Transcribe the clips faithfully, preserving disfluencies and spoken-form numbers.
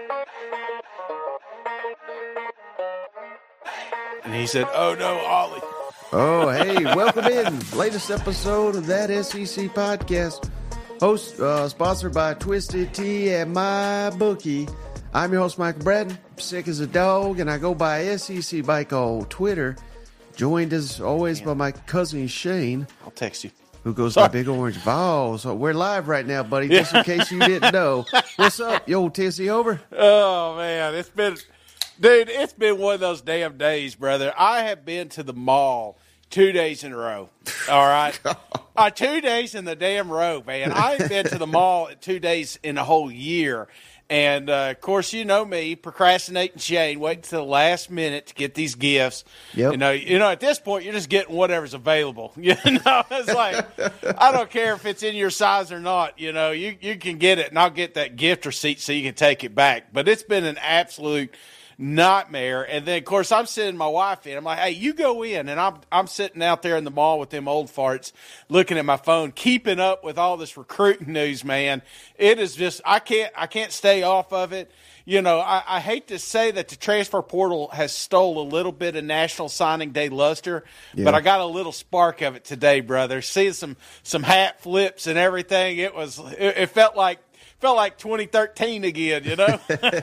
And he said, "Oh no, Ollie." Oh, hey, welcome in. Latest episode of That S E C Podcast. Host, uh, sponsored by Twisted Tea and MyBookie. I'm your host, Michael Bratton. Sick as a dog, and I go by S E C Bike on Twitter. Joined as always by my cousin Shane. I'll text you. Who goes Sorry. by Big Orange Balls. So we're live right now, buddy, just in case you didn't know. What's up, yo, Tennessee over? Oh man, it's been, dude, it's been one of those damn days, brother. I have been to the mall two days in a row. All right, uh, two days in the damn row, man. I've been to the mall two days in a whole year. And, uh, of course, you know me, procrastinating Shane, waiting till the last minute to get these gifts. Yep. You know, you know, at this point, you're just getting whatever's available. You know, it's like, I don't care if it's in your size or not. You know, you, you can get it, and I'll get that gift receipt so you can take it back. But it's been an absolute nightmare. And then, of course, I'm sending my wife in. I'm like, hey, you go in. And I'm I'm sitting out there in the mall with them old farts looking at my phone, keeping up with all this recruiting news, man. It is just, I can't I can't stay off of it. You know, I, I hate to say that the transfer portal has stole a little bit of National Signing Day luster, Yeah. but I got a little spark of it today, brother. Seeing some some hat flips and everything, it was it, it felt like felt like twenty thirteen again, you know?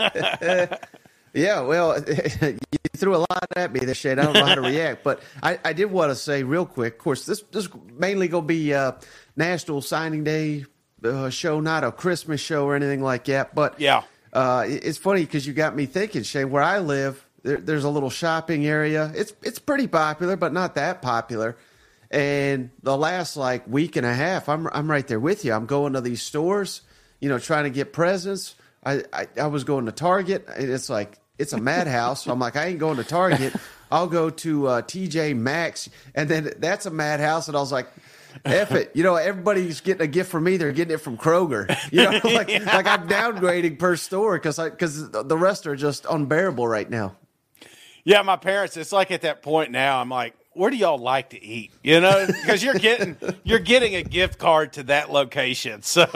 Yeah, well, you threw a lot at me this shit. I don't know how to react, but I, I did want to say real quick. Of course, this this mainly gonna be uh, National Signing Day uh, show, not a Christmas show or anything like that. But Yeah. uh, it- it's funny because you got me thinking, Shane. Where I live, there, there's a little shopping area. It's it's pretty popular, but not that popular. And the last like week and a half, I'm I'm right there with you. I'm going to these stores, you know, trying to get presents. I I, I was going to Target, and it's like. It's a madhouse. So I'm like, I ain't going to Target. I'll go to uh, T J Maxx. And then that's a madhouse. And I was like, F it. You know, everybody's getting a gift from me. They're getting it from Kroger. You know, like, Yeah. like I'm downgrading per store because because the rest are just unbearable right now. Yeah, my parents, it's like at that point now, I'm like, where do y'all like to eat? You know, because you're getting you're getting a gift card to that location. So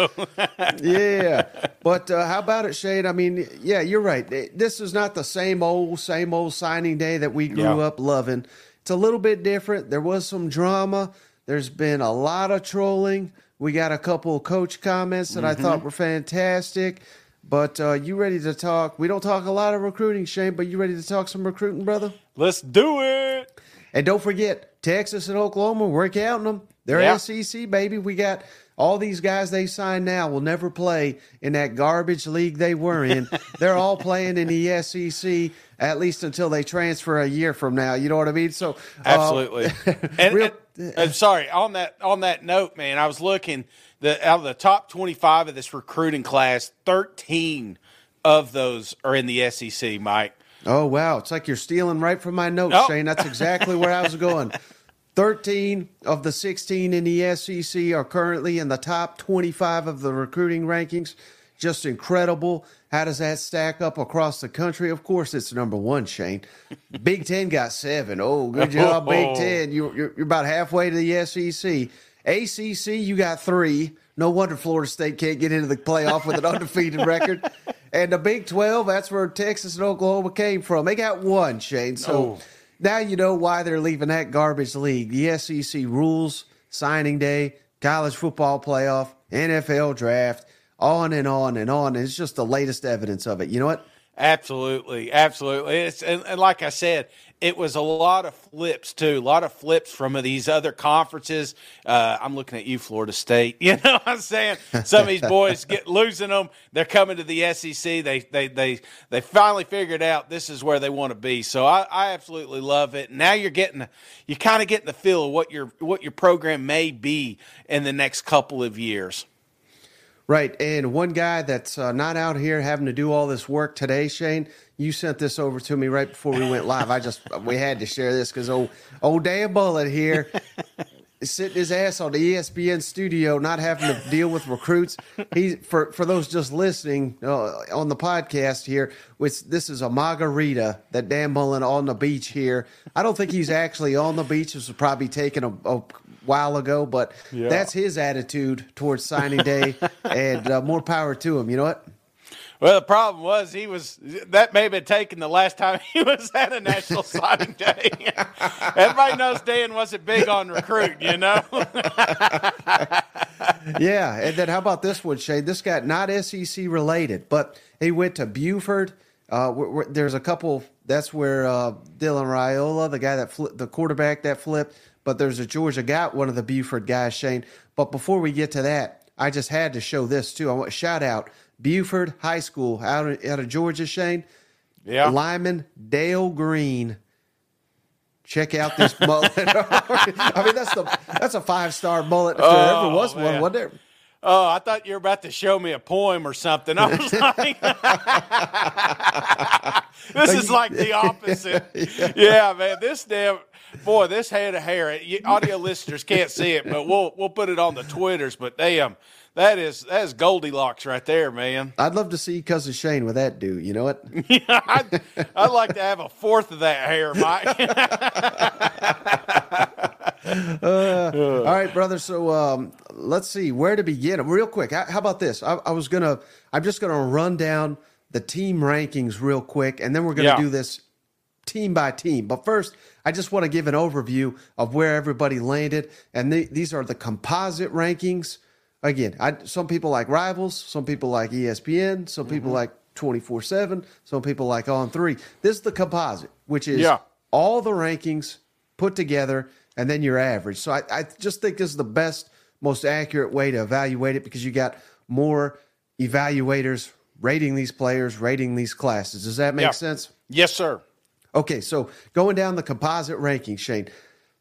Yeah. But uh, how about it, Shane? I mean, yeah, you're right. This is not the same old, same old signing day that we grew Yeah. up loving. It's a little bit different. There was some drama. There's been a lot of trolling. We got a couple of coach comments that I thought were fantastic. But uh, you ready to talk? We don't talk a lot of recruiting, Shane, but you ready to talk some recruiting, brother? let's do it. And don't forget, Texas and Oklahoma, we're counting them. They're Yeah. S E C, baby. We got all these guys they signed now will never play in that garbage league they were in. They're all playing in the S E C, at least until they transfer a year from now. You know what I mean? So uh, Absolutely. and, real- and- and sorry, on that on that note, man, I was looking the out of the top twenty-five of this recruiting class, thirteen of those are in the S E C, Mike. Oh, wow. It's like you're stealing right from my notes, Oh. Shane. That's exactly where I was going. thirteen of the sixteen in the S E C are currently in the top twenty-five of the recruiting rankings. Just incredible. How does that stack up across the country? Of course, it's number one, Shane. Big Ten got seven. Oh, good job, Big Ten. You, you're, you're about halfway to the S E C. A C C, you got three. No wonder Florida State can't get into the playoff with an undefeated record. And the Big twelve, that's where Texas and Oklahoma came from. They got one, Shane. So Oh. now you know why they're leaving that garbage league. The S E C rules, signing day, college football playoff, N F L draft, on and on and on. It's just the latest evidence of it. You know what? Absolutely, absolutely. It's and, and like I said, it was a lot of flips too. A lot of flips from these other conferences. Uh, I'm looking at you, Florida State. You know what I'm saying? Some of these boys get losing them. They're coming to the S E C. They they they they finally figured out this is where they want to be. So I, I absolutely love it. Now you're getting you kind of getting the feel of what your what your program may be in the next couple of years. Right. And one guy that's uh, not out here having to do all this work today, Shane, you sent this over to me right before we went live. I just, we had to share this because old, old Dan Bullitt here is sitting his ass on the E S P N studio, not having to deal with recruits. He, for, for those just listening uh, on the podcast here, which this is a margarita that Dan Mullen on the beach here. I don't think he's actually on the beach. This was probably taken a, a while ago, but Yeah. that's his attitude towards signing day, and uh, more power to him. You know what? Well, the problem was he was that may have been taken the last time he was at a national signing day. Everybody knows Dan wasn't big on recruiting, you know. Yeah, and then how about this one, Shane? This guy not S E C related, but he went to Buford. Uh, where, where, there's a couple. That's where uh, Dylan Raiola, the guy that flipped, the quarterback that flipped. But there's a Georgia guy, one of the Buford guys, Shane. But before we get to that, I just had to show this too. I want shout out Buford High School out of, out of Georgia, Shane. Yeah. Lyman Dale Green. Check out this mullet. I mean, that's the that's a five star mullet if there Oh, ever was man. one, wasn't there? Oh, I thought you were about to show me a poem or something. I was like, this is like the opposite. Yeah. Yeah, man. This damn boy, this head of hair. You, audio listeners can't see it, but we'll we'll put it on the Twitters. But damn, that is that is Goldilocks right there, man. I'd love to see cousin Shane with that dude. You know what? Yeah, I'd, I'd like to have a fourth of that hair, Mike. uh, all right, brother. So um, let's see where to begin. Real quick, how, how about this? I, I was gonna, I'm just gonna run down the team rankings real quick, and then we're gonna Yeah. do this team by team. But first, I just want to give an overview of where everybody landed, and the, these are the composite rankings. Again, I, some people like Rivals, some people like E S P N, some people like twenty-four seven, some people like On three. This is the composite, which is Yeah. all the rankings put together, and then your average. So I, I just think this is the best, most accurate way to evaluate it because you got more evaluators rating these players, rating these classes. Does that make Yeah. sense? Yes, sir. Okay, so going down the composite rankings, Shane.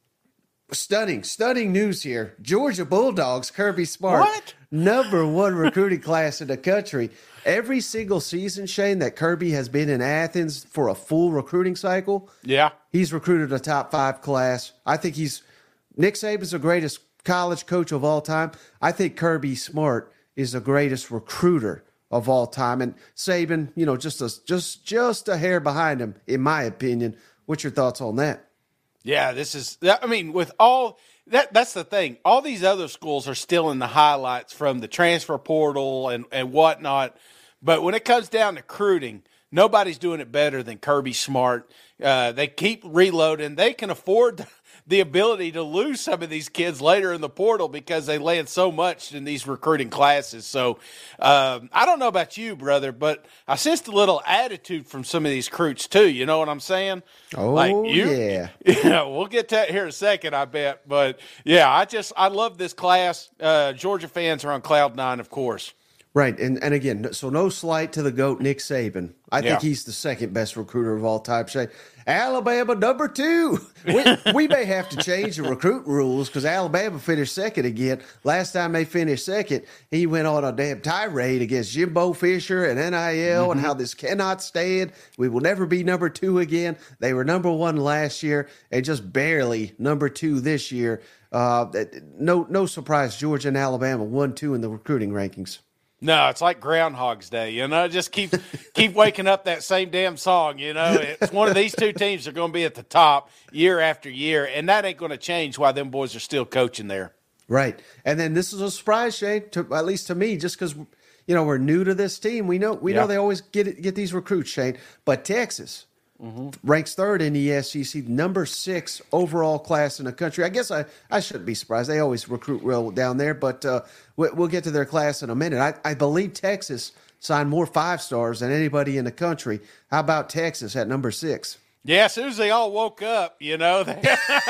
Stunning, stunning news here. Georgia Bulldogs, Kirby Smart, What? number one recruiting class in the country. Every single season, Shane, that Kirby has been in Athens for a full recruiting cycle, Yeah. he's recruited a top five class. I think he's Nick Saban's the greatest college coach of all time. I think Kirby Smart is the greatest recruiter of all time. And Saban, you know, just a, just just a hair behind him, in my opinion. What's your thoughts on that? Yeah, this is, I mean, with all that, that's the thing. All these other schools are still in the highlights from the transfer portal and, and whatnot. But when it comes down to recruiting, nobody's doing it better than Kirby Smart. Uh, they keep reloading. They can afford the ability to lose some of these kids later in the portal because they land so much in these recruiting classes. So um, I don't know about you, brother, but I sensed a little attitude from some of these recruits too. You know what I'm saying? Oh, yeah. Yeah, we'll get to that here in a second, I bet. But, yeah, I just – I love this class. Uh, Georgia fans are on cloud nine, of course. Right, and and again, so no slight to the GOAT, Nick Saban. I think Yeah. he's the second best recruiter of all time. Shane. Alabama number two. We, we may have to change the recruit rules because Alabama finished second again. Last time they finished second, he went on a damn tirade against Jimbo Fisher and N I L Mm-hmm. and how this cannot stand. We will never be number two again. They were number one last year and just barely number two this year. Uh, no, no surprise, Georgia and Alabama one, two in the recruiting rankings. No, it's like Groundhog's Day, you know. Just keep keep waking up that same damn song, you know. It's one of these two teams that are going to be at the top year after year, and that ain't going to change while them boys are still coaching there. Right, and then this is a surprise, Shane, to, at least to me, just because you know we're new to this team. We know we Yeah. know they always get it, get these recruits, Shane, but Texas Mm-hmm. ranks third in the S E C, number six overall class in the country. I guess I, I shouldn't be surprised. They always recruit well down there, but uh, we, we'll get to their class in a minute. I, I believe Texas signed more five stars than anybody in the country. How about Texas at number six? Yeah, as soon as they all woke up, you know, they,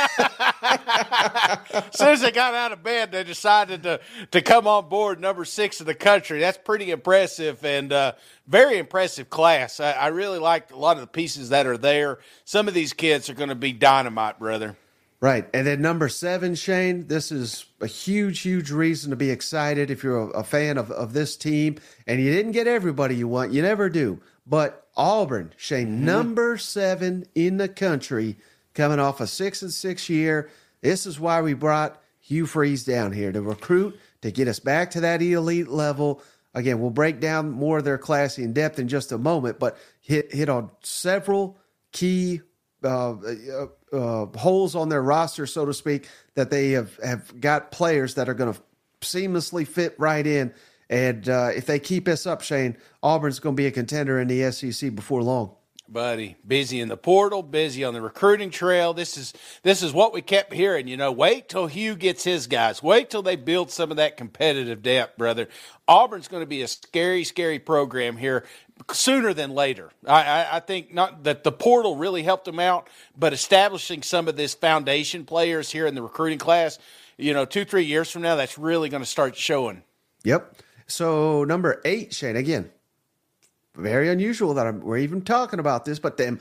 as soon as they got out of bed, they decided to, to come on board number six in the country. That's pretty impressive and uh, very impressive class. I, I really like a lot of the pieces that are there. Some of these kids are going to be dynamite, brother. Right. And then number seven, Shane, this is a huge, huge reason to be excited if you're a, a fan of, of this team. And you didn't get everybody you want. You never do. But Auburn, Shane, mm-hmm. number seven in the country, coming off a six and six year. This is why we brought Hugh Freeze down here to recruit, to get us back to that elite level. Again, we'll break down more of their class in depth in just a moment, but hit hit on several key uh, uh, uh, holes on their roster, so to speak, that they have, have got players that are going to seamlessly fit right in And uh, if they keep this up, Shane, Auburn's going to be a contender in the S E C before long. Buddy, busy in the portal, busy on the recruiting trail. This is this is what we kept hearing. You know, wait till Hugh gets his guys. Wait till they build some of that competitive depth, brother. Auburn's going to be a scary, scary program here sooner than later. I, I, I think not that the portal really helped them out, but establishing some of this foundation players here in the recruiting class, you know, two, three years from now, that's really going to start showing. Yep. So number eight, Shane, again, very unusual that I'm, we're even talking about this, but them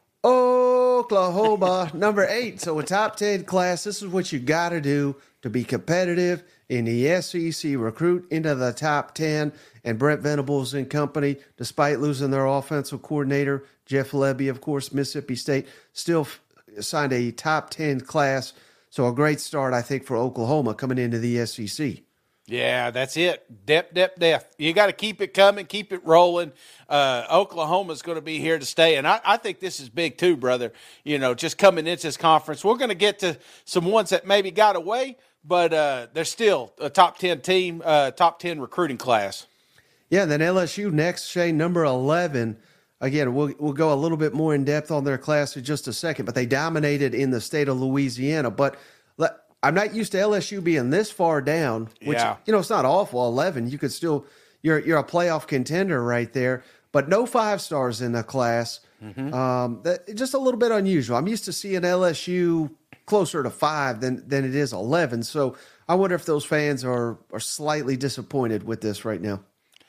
Oklahoma, number eight. So a top ten class, this is what you got to do to be competitive in the S E C. Recruit into the top ten. And Brent Venables and company, despite losing their offensive coordinator, Jeff Lebby, of course, Mississippi State, still f- signed a top ten class. So a great start, I think, for Oklahoma coming into the S E C. Yeah, that's it. Depth, depth, depth. You got to keep it coming, keep it rolling. Uh, Oklahoma's going to be here to stay, and I, I think this is big too, brother. You know, just coming into this conference, we're going to get to some ones that maybe got away, but uh, they're still a top ten team, uh, top ten recruiting class. Yeah, and then L S U next, Shane, number eleven. Again, we'll we'll go a little bit more in depth on their class in just a second, but they dominated in the state of Louisiana. But let, I'm not used to L S U being this far down, which, yeah. you know, it's not awful. eleven, you could still, you're you're a playoff contender right there, but no five stars in the class. Mm-hmm. Um, that, just a little bit unusual. I'm used to seeing L S U closer to five than than it is eleven. So I wonder if those fans are are slightly disappointed with this right now.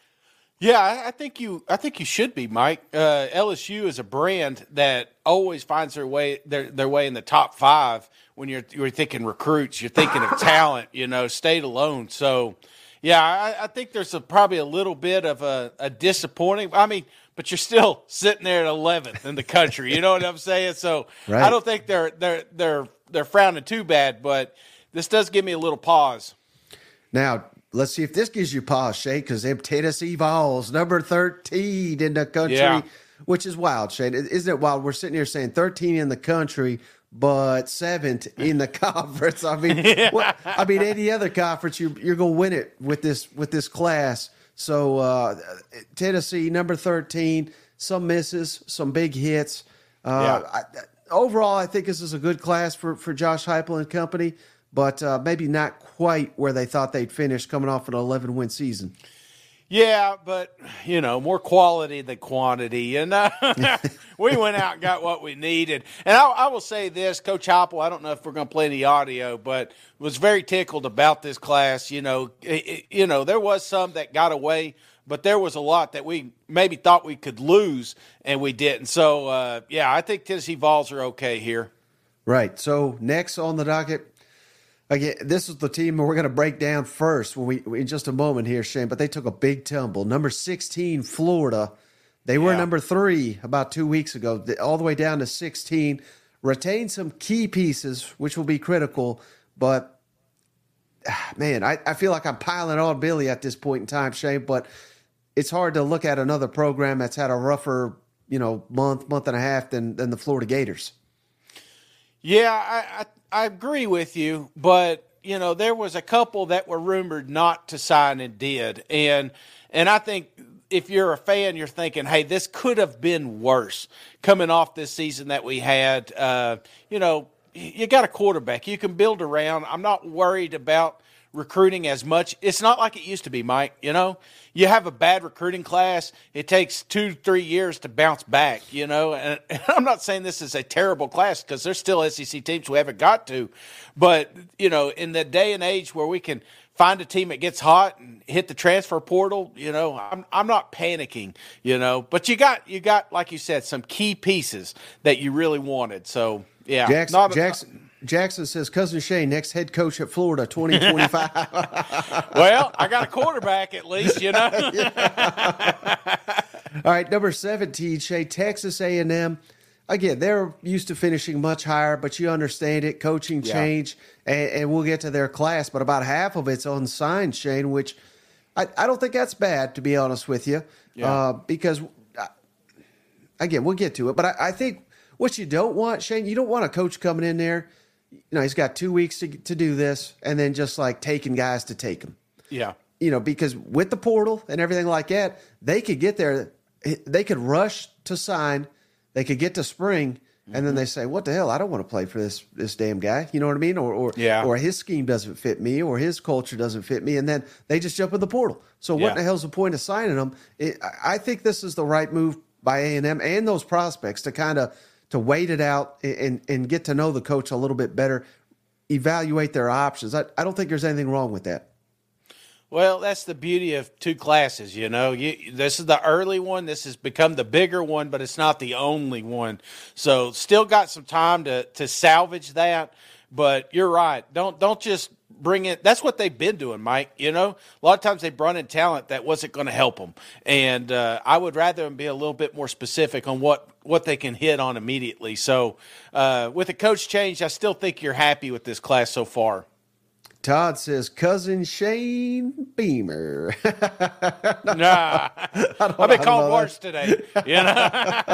Yeah, I, I think you. I think you should be, Mike. Uh, L S U is a brand that always finds their way their their way in the top five. When you're you're thinking recruits, you're thinking of talent. You know, state alone. So, yeah, I, I think there's a, probably a little bit of a, a disappointing. I mean, but you're still sitting there at eleventh in the country. You know what I'm saying? So right. I don't think they're they're they're they're frowning too bad. But this does give me a little pause. Now, let's see if this gives you pause, Shane, because them Tennessee Vols, number thirteen in the country, yeah. which is wild, Shane. Isn't it wild? We're sitting here saying thirteen in the country, but seventh in the conference. I mean, yeah. what, I mean, any other conference, you're, you're going to win it with this with this class. So uh, Tennessee, number thirteen, some misses, some big hits. Uh, yeah. I, overall, I think this is a good class for, for Josh Heupel and company. But uh, maybe not quite where they thought they'd finish coming off an eleven-win season. Yeah, but, you know, more quality than quantity. And uh, we went out and got what we needed. And I, I will say this, Coach Heupel, I don't know if we're going to play any audio, but was very tickled about this class. You know, it, you know, there was some that got away, but there was a lot that we maybe thought we could lose, and we didn't. So, uh, yeah, I think Tennessee Vols are okay here. Right. So, next on the docket, again, this is the team we're going to break down first when we in just a moment here, Shane. But they took a big tumble. Number sixteen, Florida. They were yeah. number three about two weeks ago, all the way down to sixteen. Retained some key pieces, which will be critical. But, man, I, I feel like I'm piling on Billy at this point in time, Shane. But it's hard to look at another program that's had a rougher, you know, month, month and a half than, than the Florida Gators. Yeah, I, I I agree with you, but, you know, there was a couple that were rumored not to sign and did. And and I think if you're a fan, you're thinking, hey, this could have been worse coming off this season that we had. Uh, you know, you got a quarterback. You can build around. I'm not worried about recruiting as much. It's not like it used to be, Mike. You know, you have a bad recruiting class, it takes two, three years to bounce back, you know. And, and I'm not saying this is a terrible class because there's still S E C teams we haven't got to. But, you know, in the day and age where we can find a team that gets hot and hit the transfer portal, you know, I'm I'm not panicking, you know. But you got, you got like you said, some key pieces that you really wanted. So, yeah. Jackson, not, Jackson. Jackson says, Cousin Shane, next head coach at Florida, twenty twenty-five. Well, I got a quarterback at least, you know. All right, number seventeen, Shane, Texas A and M. Again, they're used to finishing much higher, but you understand it, coaching yeah. change, and, and we'll get to their class, but about half of it's unsigned, Shane, which I, I don't think that's bad, to be honest with you, yeah. uh, because, uh, again, we'll get to it, but I, I think what you don't want, Shane, you don't want a coach coming in there, you know, he's got two weeks to to do this, and then just like taking guys to take them. Yeah. you know, because with the portal and everything like that, they could get there. They could rush to sign. They could get to spring, and mm-hmm. then they say, "What the hell? I don't want to play for this this damn guy." You know what I mean? Or or yeah. or his scheme doesn't fit me, or his culture doesn't fit me, and then they just jump in the portal. So what yeah. the hell's the point of signing them? It, I think this is the right move by A and M and those prospects to kind of to wait it out and and get to know the coach a little bit better, evaluate their options. I, I don't think there's anything wrong with that. Well, that's the beauty of two classes, you know. You, this is the early one. This has become the bigger one, but it's not the only one. So still got some time to to salvage that. But you're right. Don't don't just bring it. That's what they've been doing, Mike. You know, a lot of times they brought in talent that wasn't going to help them. And uh, I would rather them be a little bit more specific on what, what they can hit on immediately. So uh, with the coach change, I still think you're happy with this class so far. Todd says, cousin Shane Beamer. Nah, I've been called worse today. You know?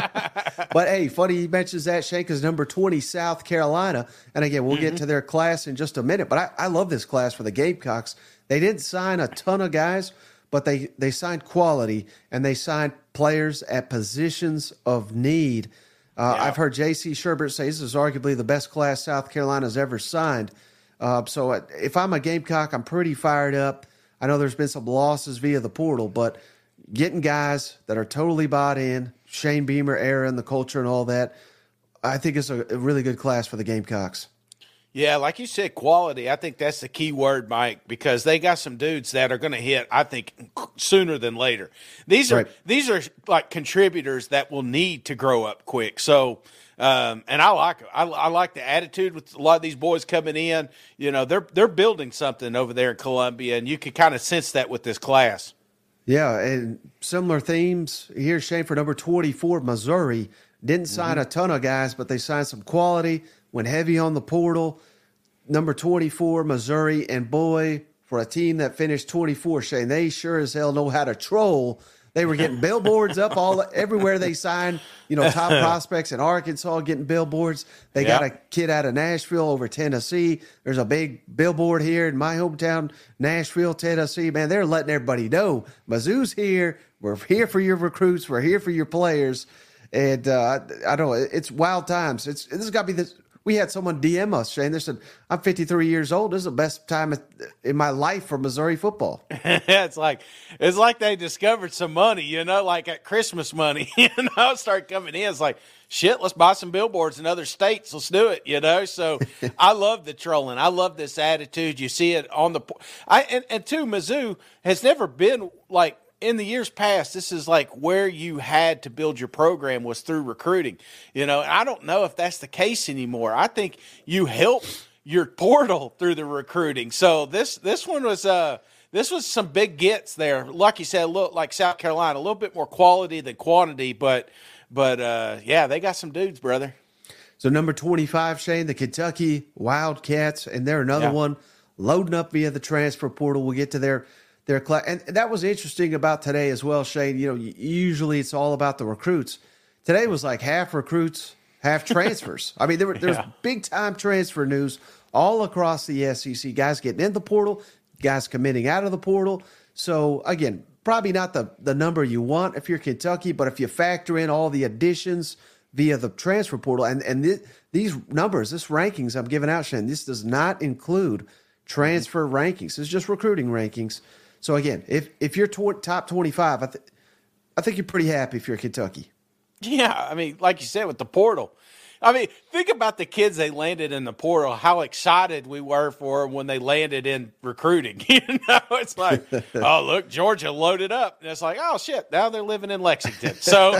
But, hey, funny he mentions that, Shane, because number twenty, South Carolina. And, again, we'll mm-hmm. get to their class in just a minute. But I, I love this class for the Gamecocks. They didn't sign a ton of guys, but they, they signed quality, and they signed players at positions of need. Uh, yeah. I've heard J C Sherbert say this is arguably the best class South Carolina's ever signed. Uh, so if I'm a Gamecock, I'm pretty fired up. I know there's been some losses via the portal, but getting guys that are totally bought in, Shane Beamer era and the culture and all that, I think it's a, a really good class for the Gamecocks. Yeah, like you said, quality. I think that's the key word, Mike, because they got some dudes that are going to hit, I think, sooner than later. These are right. these are like contributors that will need to grow up quick. So, um, and I like it. I, I like the attitude with a lot of these boys coming in. You know, they're they're building something over there in Columbia, and you can kind of sense that with this class. Yeah, and similar themes here, Shane, for number twenty-four, Missouri. Didn't sign mm-hmm. a ton of guys, but they signed some quality, went heavy on the portal. Number twenty-four, Missouri, and boy, for a team that finished twenty-four, Shane, they sure as hell know how to troll. They were getting billboards up all everywhere they signed, you know, top prospects in Arkansas getting billboards. They yep. got a kid out of Nashville over Tennessee. There's a big billboard here in my hometown, Nashville, Tennessee. Man, they're letting everybody know Mizzou's here. We're here for your recruits. We're here for your players. And uh, I, I don't know, it's wild times. It's this has got to be this. We had someone D M us, Shane. They said, I'm fifty-three years old. This is the best time in my life for Missouri football. it's like it's like they discovered some money, you know, like at Christmas money, you know, start coming in. It's like, shit, let's buy some billboards in other states. Let's do it, you know. So I love the trolling. I love this attitude. You see it on the – I and, and two, Mizzou has never been like – in the years past, this is like where you had to build your program was through recruiting. You know, I don't know if that's the case anymore. I think you help your portal through the recruiting. So this this one was uh this was some big gets there. Like you said, a little like South Carolina, a little bit more quality than quantity, but but uh, yeah, they got some dudes, brother. So number twenty-five, Shane, the Kentucky Wildcats, and they're another yeah. one loading up via the transfer portal. We'll get to their Their class. And that was interesting about today as well, Shane. You know, usually it's all about the recruits. Today was like half recruits, half transfers. I mean, there were there's yeah. big time transfer news all across the S E C. Guys getting in the portal, guys committing out of the portal. So again, probably not the, the number you want if you're Kentucky, but if you factor in all the additions via the transfer portal and, and th- these numbers, this rankings I'm giving out, Shane, this does not include transfer rankings. It's just recruiting rankings. So, again, if if you're tw- top twenty-five, I, th- I think you're pretty happy if you're Kentucky. Yeah, I mean, like you said, with the portal. I mean, think about the kids they landed in the portal, how excited we were for them when they landed in recruiting. You know, it's like, oh, look, Georgia loaded up. And it's like, oh, shit, now they're living in Lexington. So,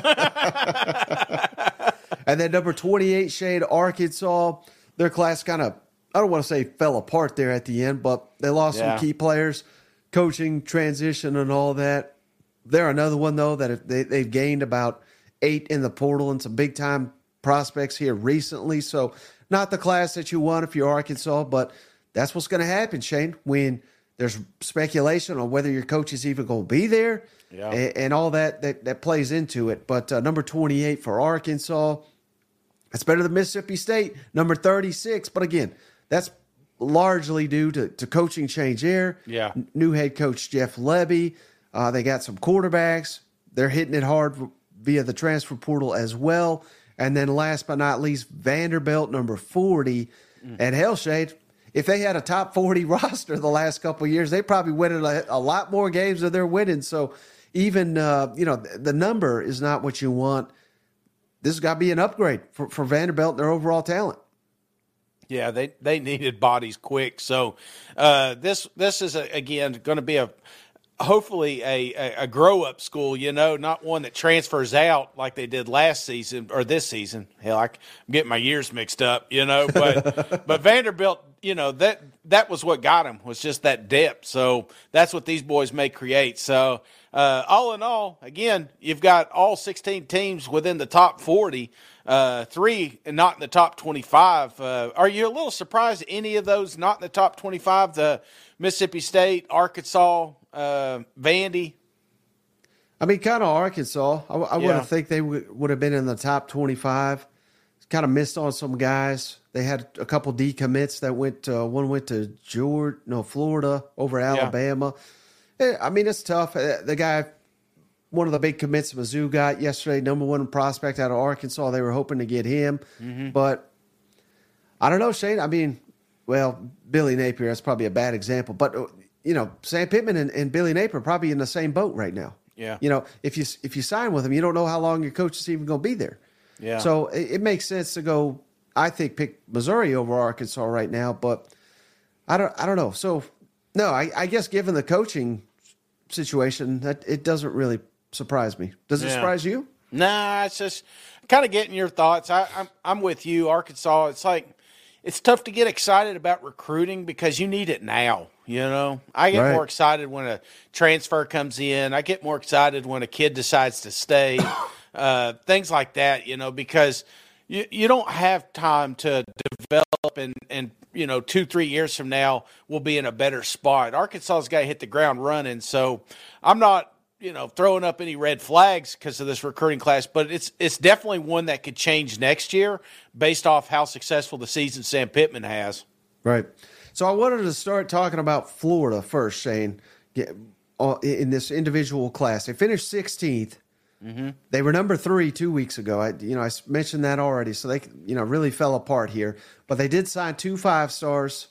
and then number twenty-eight, Shane, Arkansas, their class kind of, I don't want to say fell apart there at the end, but they lost yeah. some key players. Coaching transition and all that. They're another one, though, that they, they've gained about eight in the portal and some big-time prospects here recently. So not the class that you want if you're Arkansas, but that's what's going to happen, Shane, when there's speculation on whether your coach is even going to be there yeah. and, and all that, that that plays into it. But uh, number twenty-eight for Arkansas, that's better than Mississippi State, number thirty-six. But, again, that's largely due to, to coaching change there. Yeah. N- New head coach Jeff Levy. Uh, they got some quarterbacks. They're hitting it hard via the transfer portal as well. And then last but not least, Vanderbilt, number forty. Mm. And hell, Shade, if they had a top forty roster the last couple of years, they probably winning a, a lot more games than they're winning. So even, uh, you know, the number is not what you want. This has got to be an upgrade for, for Vanderbilt and their overall talent. Yeah, they, they needed bodies quick. So uh, this this is, a, again, going to be a hopefully a, a, a grow-up school, you know, not one that transfers out like they did last season or this season. Hell, I'm getting my years mixed up, you know. But but Vanderbilt, you know, that that was what got them, was just that depth. So that's what these boys may create. So uh, all in all, again, you've got all sixteen teams within the top forty, uh, three and not in the top twenty-five. Uh, are you a little surprised any of those not in the top twenty-five, the Mississippi State, Arkansas, uh, Vandy? I mean, kind of Arkansas. I, I Yeah. wouldn't think they w- would have been in the top twenty-five. Kind of missed on some guys. They had a couple decommits that went. Uh, one went to Georgia, no Florida, over Alabama. Eh, I mean, it's tough. Uh, The guy, one of the big commits Mizzou got yesterday, number one prospect out of Arkansas. They were hoping to get him, Mm-hmm. but I don't know, Shane. I mean, well, Billy Napier, that's probably a bad example, but uh, you know, Sam Pittman and, and Billy Napier are probably in the same boat right now. Yeah. You know, if you if you sign with them, you don't know how long your coach is even going to be there. Yeah. So it, it makes sense to go. I think pick Missouri over Arkansas right now, but I don't. I don't know. So no, I, I guess given the coaching situation, that it doesn't really surprise me. Does it Yeah. surprise you? Nah, it's just kind of getting your thoughts. I, I'm I'm with you, Arkansas. It's like it's tough to get excited about recruiting because you need it now. You know, I get Right. more excited when a transfer comes in. I get more excited when a kid decides to stay. uh, things like that. You know, because you you don't have time to develop and and you know two three years from now we'll be in a better spot. Arkansas's got to hit the ground running. So I'm not, you know, throwing up any red flags because of this recruiting class, but it's it's definitely one that could change next year based off how successful the season Sam Pittman has. Right. So I wanted to start talking about Florida first, Shane. Get, uh, in this individual class, they finished sixteenth. Mm-hmm. They were number three two weeks ago. I, you know, I mentioned that already. So they, you know, really fell apart here. But they did sign two five stars,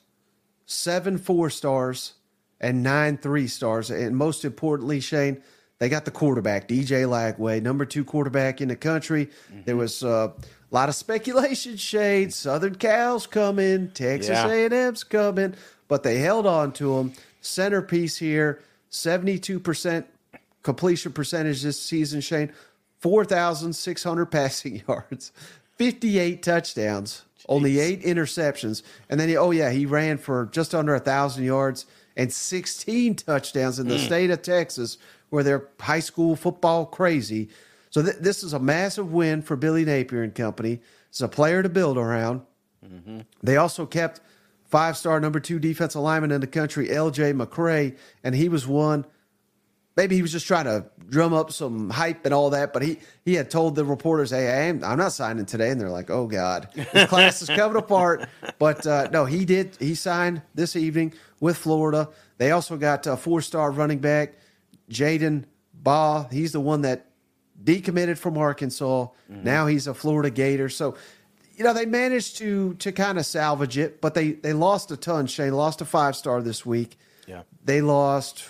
seven four stars, and nine three stars. And most importantly, Shane, they got the quarterback, D J Lagway, number two quarterback in the country. Mm-hmm. There was uh, a lot of speculation, Shane. Southern Cal's coming, Texas Yeah. A and M's coming, but they held on to him. Centerpiece here, seventy-two percent completion percentage this season, Shane. four thousand six hundred passing yards, fifty-eight touchdowns, Jeez. Only eight interceptions. And then, he, oh, yeah, he ran for just under one thousand yards and sixteen touchdowns in the mm. state of Texas, where they're high school football crazy. So th- this is a massive win for Billy Napier and company. It's a player to build around. Mm-hmm. They also kept five-star number two defensive lineman in the country, L J McCray, and he was one. Maybe he was just trying to drum up some hype and all that, but he, he had told the reporters, hey, I'm, I'm not signing today. And they're like, oh, God, this class is coming apart. But, uh, no, he did. He signed this evening with Florida. They also got a four-star running back, Jaden Baugh. He's the one that decommitted from Arkansas. Mm-hmm. Now he's a Florida Gator. So, you know, they managed to to kind of salvage it, but they, they lost a ton, Shane. Lost a five-star this week. Yeah. They lost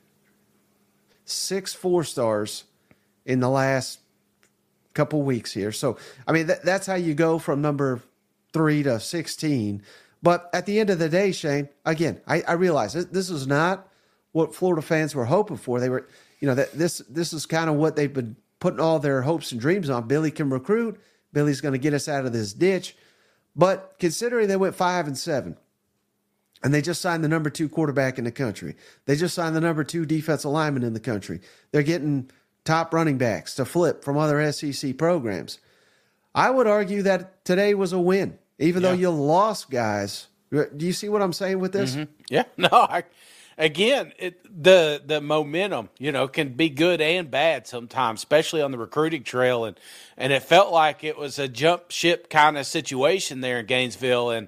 six four-stars in the last couple weeks here. So, I mean, th- that's how you go from number three to sixteen. But at the end of the day, Shane, again, I, I realize this, this is not what Florida fans were hoping for. They were, you know, that this this is kind of what they've been putting all their hopes and dreams on. Billy can recruit. Billy's going to get us out of this ditch. But considering they went five and seven, and they just signed the number two quarterback in the country, they just signed the number two defensive lineman in the country. They're getting top running backs to flip from other S E C programs. I would argue that today was a win, even yeah. though you lost guys. Do you see what I'm saying with this? Mm-hmm. Yeah. No, I, again, it, the the momentum, you know, can be good and bad sometimes, especially on the recruiting trail. And, and it felt like it was a jump ship kind of situation there in Gainesville. And,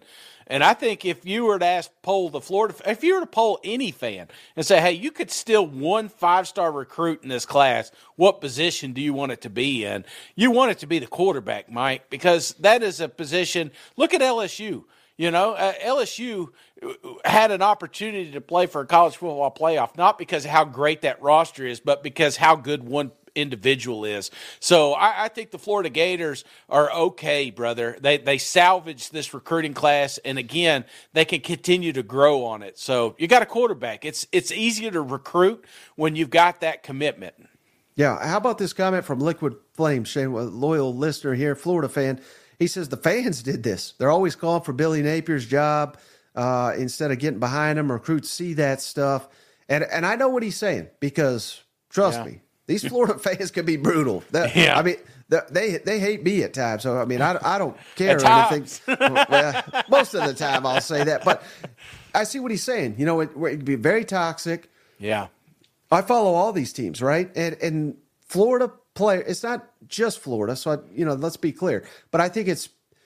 And I think if you were to ask, poll the Florida, if you were to poll any fan and say, hey, you could steal one five-star recruit in this class, what position do you want it to be in? You want it to be the quarterback, Mike, because that is a position. Look at L S U. You know, uh, L S U had an opportunity to play for a college football playoff, not because of how great that roster is, but because how good one individual is. So I, I think the Florida Gators are okay, brother. They they salvaged this recruiting class, and again, they can continue to grow on it. So you got a quarterback. It's it's easier to recruit when you've got that commitment. Yeah. How about this comment from Liquid Flame, Shane, a loyal listener here, Florida fan. He says the fans did this. They're always calling for Billy Napier's job uh, instead of getting behind him. Recruits see that stuff. And and I know what he's saying because, trust Yeah. me, these Florida fans can be brutal. That, Yeah. I mean, they they hate me at times. So, I mean, I, I don't care At or anything. times. Well, most of the time I'll say that. But I see what he's saying. You know, it would be very toxic. Yeah. I follow all these teams, right? And and Florida player, it's not just Florida, so I, you know, let's be clear. But I think it's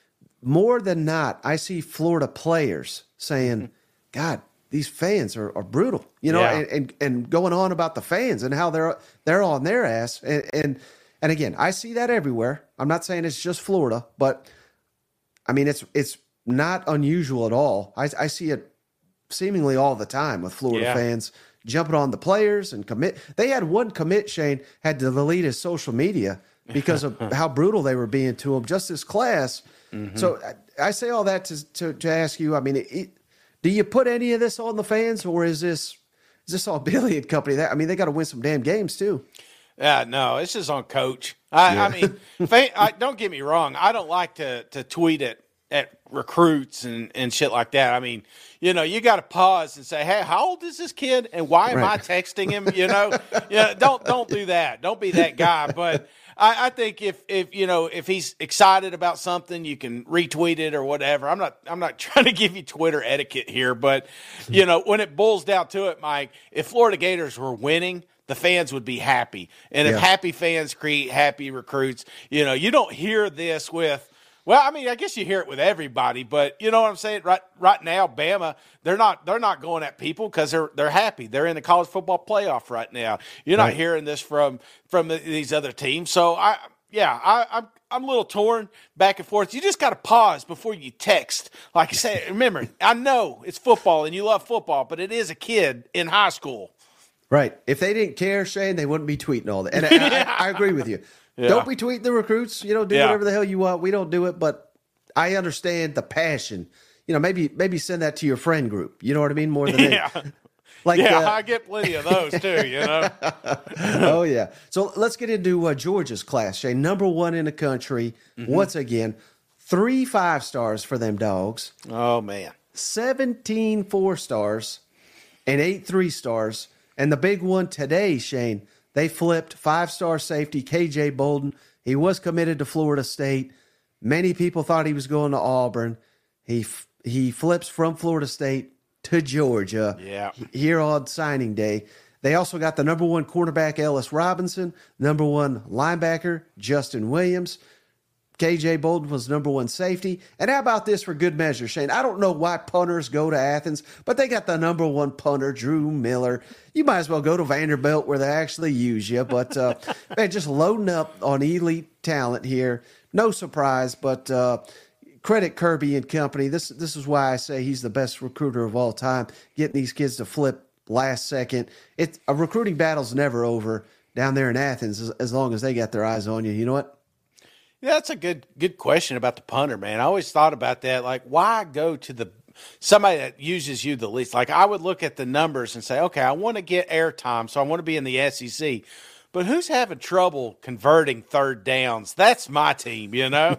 more than not. I see Florida players saying, "God, these fans are, are brutal," you know, Yeah. and, and and going on about the fans and how they're they're on their ass. And, and and again, I see that everywhere. I'm not saying it's just Florida, but I mean it's it's not unusual at all. I, I see it seemingly all the time with Florida Yeah. fans jumping on the players and commit. They had one commit, Shane, had to delete his social media because of how brutal they were being to him, just this class. Mm-hmm. So I, I say all that to, to, to ask you, I mean, it, it, do you put any of this on the fans, or is this is this all Billy and company? That I mean, they got to win some damn games too. Yeah, no, it's just on coach. I, Yeah. I mean, fan, I, don't get me wrong. I don't like to to tweet at, at recruits and, and shit like that. I mean, you know, you got to pause and say, hey, how old is this kid, and why am Right. I texting him? You know, yeah, don't don't do that. Don't be that guy. But I, I think if if you know if he's excited about something, you can retweet it or whatever. I'm not I'm not trying to give you Twitter etiquette here, but you know, when it boils down to it, Mike, if Florida Gators were winning, the fans would be happy. And if Yeah. happy fans create happy recruits, you know, you don't hear this with, well, I mean, I guess you hear it with everybody, but you know what I'm saying? Right right now, Bama, they're not they're not going at people because they're they're happy. They're in the college football playoff right now. You're not Right. hearing this from from the, these other teams. So I yeah, I, I'm I'm a little torn back and forth. You just got to pause before you text. Like I said, remember, I know it's football and you love football, but it is a kid in high school. Right. If they didn't care, Shane, they wouldn't be tweeting all that. And I, I, I agree with you. Yeah. Don't be tweeting the recruits. You know, do Yeah. whatever the hell you want. We don't do it, but I understand the passion. You know, maybe maybe send that to your friend group. You know what I mean? More than Yeah. any- like Yeah, uh, I get plenty of those too, you know. oh yeah. So let's get into uh, Georgia's class, Shane. Number one in the country. Mm-hmm. Once again, three five stars for them dogs. Oh man. seventeen four stars and eight three stars. And the big one today, Shane, they flipped five-star safety K J Bolden. He was committed to Florida State. Many people thought he was going to Auburn. He f- he flips from Florida State to Georgia Yeah. here on signing day. They also got the number one cornerback, Ellis Robinson, number one linebacker, Justin Williams. K J Bolden was number one safety. And how about this for good measure, Shane? I don't know why punters go to Athens, but they got the number one punter, Drew Miller. You might as well go to Vanderbilt where they actually use you. But, uh, man, just loading up on elite talent here. No surprise, but uh, credit Kirby and company. This, this is why I say he's the best recruiter of all time, getting these kids to flip last second. It, a recruiting battle's never over down there in Athens as, as long as they got their eyes on you. You know what? Yeah, that's a good good question about the punter, man. I always thought about that. Like, why go to the somebody that uses you the least? Like, I would look at the numbers and say, okay, I want to get airtime, so I want to be in the S E C. But who's having trouble converting third downs? That's my team, you know?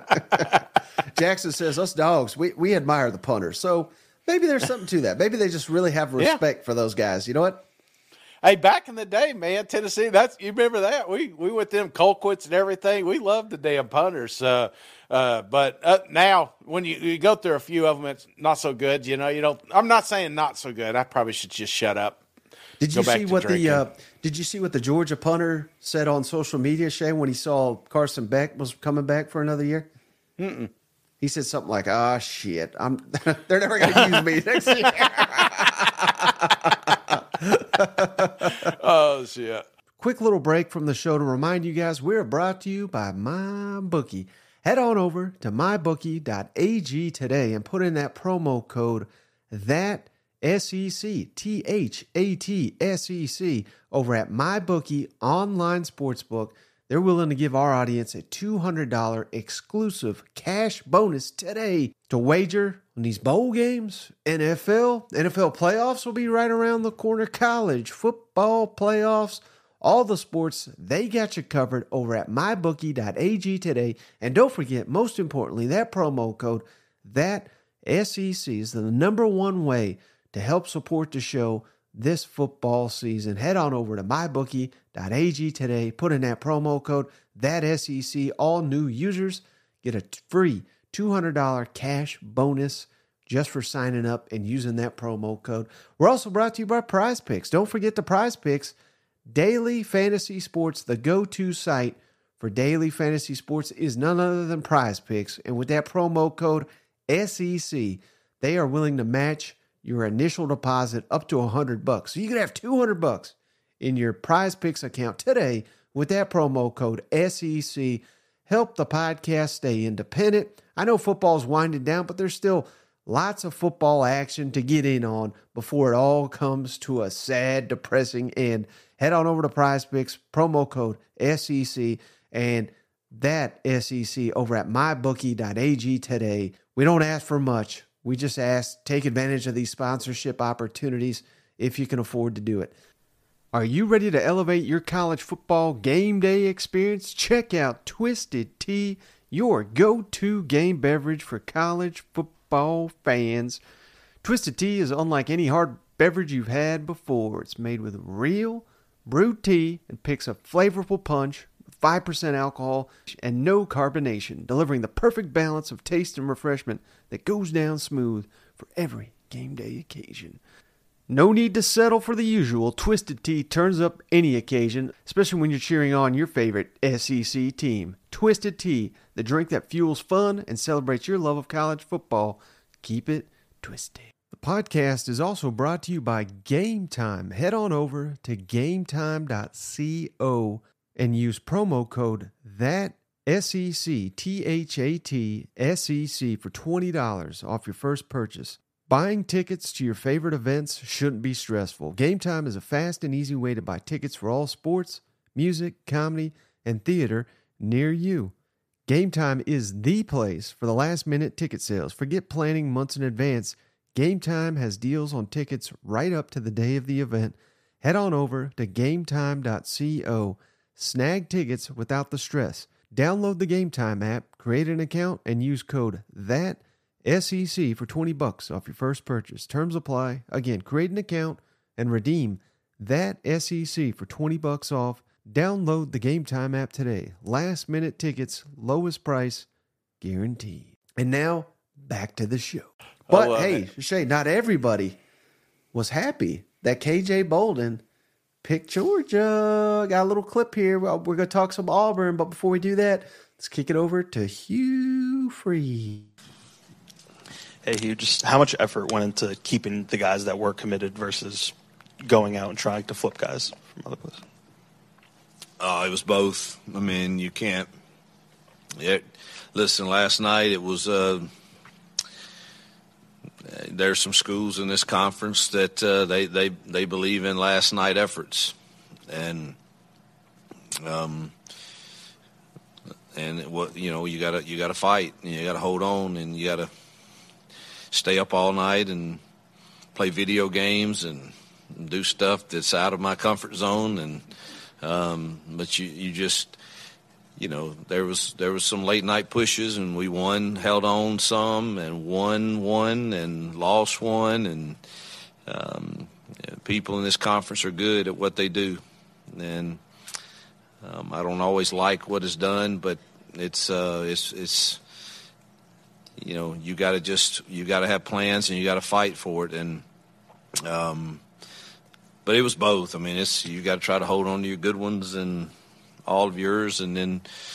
Jackson says, us dogs, we, we admire the punters. So maybe there's something to that. Maybe they just really have respect for those guys. You know what? Hey, back in the day, man, Tennessee, that's you remember that? We we with them Colquitts and everything. We loved the damn punters. Uh, uh, but uh, now, when you, you go through a few of them, it's not so good. You know, you don't. I'm not saying not so good. I probably should just shut up. Did Go you back see to what drinking. the uh, Did you see what the Georgia punter said on social media, Shane, when he saw Carson Beck was coming back for another year? Mm-mm. He said something like, "Ah, oh, shit, I'm they're never going to use me next year." Oh, shit. Quick little break from the show to remind you guys we're brought to you by MyBookie. Head on over to my bookie dot a g today and put in that promo code that S E C, T H A T S E C, over at MyBookie Online Sportsbook. They're willing to give our audience a two hundred dollars exclusive cash bonus today to wager on these bowl games, N F L. N F L playoffs will be right around the corner. College football playoffs, all the sports, they got you covered over at my bookie dot a g today. And don't forget, most importantly, that promo code, that S E C, is the number one way to help support the show this football season. Head on over to my bookie dot a g today. Put in that promo code, that S E C. All new users get a free two hundred dollars cash bonus just for signing up and using that promo code. We're also brought to you by Prize Picks. Don't forget the Prize Picks. Daily fantasy sports, the go-to site for daily fantasy sports is none other than Prize Picks. And with that promo code S E C, they are willing to match your initial deposit up to one hundred bucks. So you could have two hundred bucks in your Prize Picks account today with that promo code S E C. Help the podcast stay independent. I know football's winding down, but there's still lots of football action to get in on before it all comes to a sad, depressing end. Head on over to Prize Picks, promo code S E C, and that S E C over at my bookie dot a g today. We don't ask for much. We just ask, take advantage of these sponsorship opportunities if you can afford to do it. Are you ready to elevate your college football game day experience? Check out Twisted Tea, your go-to game beverage for college football fans. Twisted Tea is unlike any hard beverage you've had before. It's made with real brewed tea and picks a flavorful punch, five percent alcohol, and no carbonation, delivering the perfect balance of taste and refreshment that goes down smooth for every game day occasion. No need to settle for the usual. Twisted Tea turns up any occasion, especially when you're cheering on your favorite S E C team. Twisted Tea, the drink that fuels fun and celebrates your love of college football. Keep it twisted. The podcast is also brought to you by Game Time. Head on over to game time dot co and use promo code that S E C, T H A T S E C for twenty dollars off your first purchase. Buying tickets to your favorite events shouldn't be stressful. Game Time is a fast and easy way to buy tickets for all sports, music, comedy, and theater near you. Game Time is the place for the last-minute ticket sales. Forget planning months in advance. Game Time has deals on tickets right up to the day of the event. Head on over to game time dot co. Snag tickets without the stress. Download the Game Time app, create an account, and use code that S E C for twenty bucks off your first purchase. Terms apply. Again, create an account and redeem that S E C for twenty bucks off. Download the Game Time app today. Last minute tickets, lowest price, guaranteed. And now, back to the show. But hey, it. Shay, not everybody was happy that K J Bolden picked Georgia. Got a little clip here. We're going to talk some Auburn, but before we do that, let's kick it over to Hugh Freeze. Hey, Hugh, just how much effort went into keeping the guys that were committed versus going out and trying to flip guys from other places? Uh, it was both. I mean, you can't. It, listen, last night it was. Uh, there's some schools in this conference that uh, they they they believe in last night efforts, and um, and what you know you gotta you gotta fight, and you gotta hold on, and you gotta stay up all night and play video games and do stuff that's out of my comfort zone, and. Um, but you, you just, you know, there was there was some late night pushes, and we won, held on some, and won one, and lost one, and um, people in this conference are good at what they do, and um, I don't always like what is done, but it's uh, it's it's you know you got to just you got to have plans, and you got to fight for it, and. Um, But it was both. I mean, it's you got to try to hold on to your good ones and all of yours, and then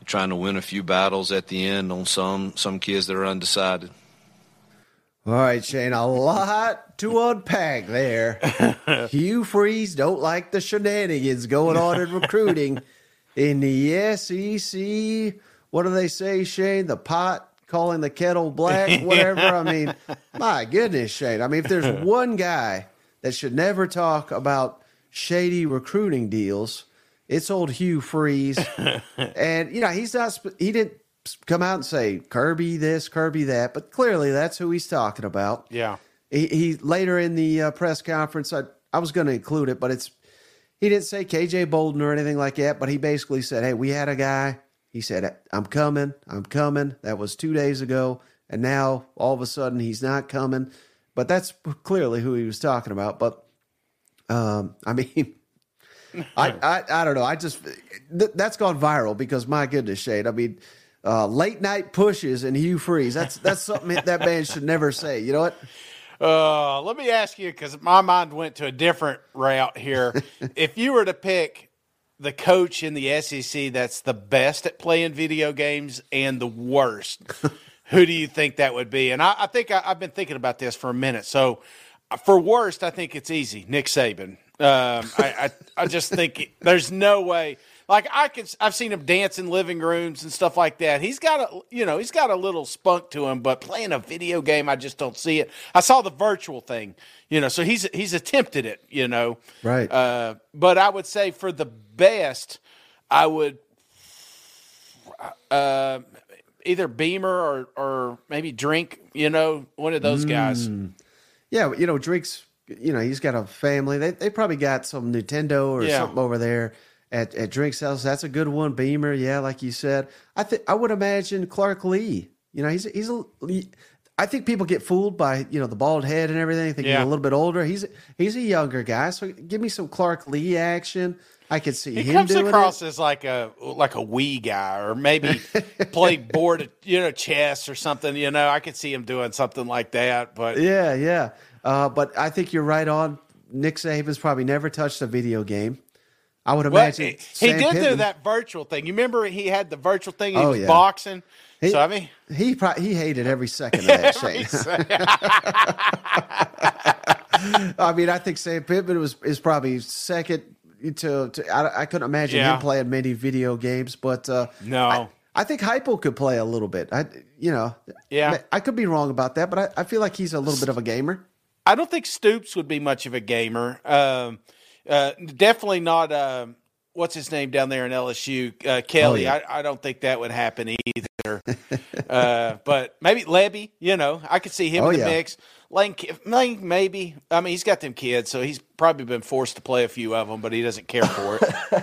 trying to win a few battles at the end on some some kids that are undecided. All right, Shane, a lot to unpack there. Hugh Freeze don't like the shenanigans going on in recruiting in the S E C. What do they say, Shane? The pot calling the kettle black, whatever. I mean, my goodness, Shane. I mean, if there's one guy that should never talk about shady recruiting deals, it's old Hugh Freeze. And, you know, he's not, he didn't come out and say Kirby this, Kirby that, but clearly that's who he's talking about. Yeah. He, he later in the uh, press conference, I, I was going to include it, but it's, he didn't say K J Bolden or anything like that, but he basically said, hey, we had a guy. He said, I'm coming, I'm coming. That was two days ago. And now all of a sudden he's not coming. But that's clearly who he was talking about. But, um, I mean, I, I I don't know. I just, th- that's gone viral because, my goodness, Shane, I mean, Uh, late night pushes and Hugh Freeze. That's that's something that man should never say. You know what? Uh, let me ask you, because my mind went to a different route here. If you were to pick the coach in the S E C that's the best at playing video games and the worst, who do you think that would be? And I, I think I, I've been thinking about this for a minute. So for worst, I think it's easy. Nick Saban. Um, I, I I just think there's no way. Like I could, I've seen him dance in living rooms and stuff like that. He's got a, you know, he's got a little spunk to him, but playing a video game, I just don't see it. I saw the virtual thing, you know, so he's he's attempted it, you know, right. Uh, but I would say for the best, I would uh, either Beamer or or maybe Drink, you know, one of those guys. Mm. Yeah, you know, Drink's, you know, he's got a family. They they probably got some Nintendo or Yeah. something over there. At, at Drink's house, that's a good one. Beamer, yeah, like you said. I think I would imagine Clark Lee. You know, he's he's a. I think people get fooled by, you know, the bald head and everything. Think Yeah. he's a little bit older. He's he's a younger guy, so give me some Clark Lee action. I could see He him comes doing across it. as like a like a wee guy, or maybe played board, you know, chess or something. You know, I could see him doing something like that. But Yeah, yeah. Uh, but I think you're right on. Nick Saban's probably never touched a video game. I would well, imagine he, he Sam did do Pittman- that virtual thing. You remember he had the virtual thing. He Oh, was yeah. boxing. He- so I mean, He probably, he hated every second of that, Shane. I mean, I think Sam Pittman was is probably second to. to I, I couldn't imagine Yeah. him playing many video games, but uh, No. I, I think Hypo could play a little bit. I, you know, Yeah. I could be wrong about that, but I, I feel like he's a little bit of a gamer. I don't think Stoops would be much of a gamer. Um, uh, definitely not. Uh, what's his name down there in L S U? Uh, Kelly. Oh, yeah. I, I don't think that would happen either. uh, but maybe Lebby. You know, I could see him Oh, in the yeah. mix. Lane, Lane, maybe. I mean, he's got them kids, so he's probably been forced to play a few of them, but he doesn't care for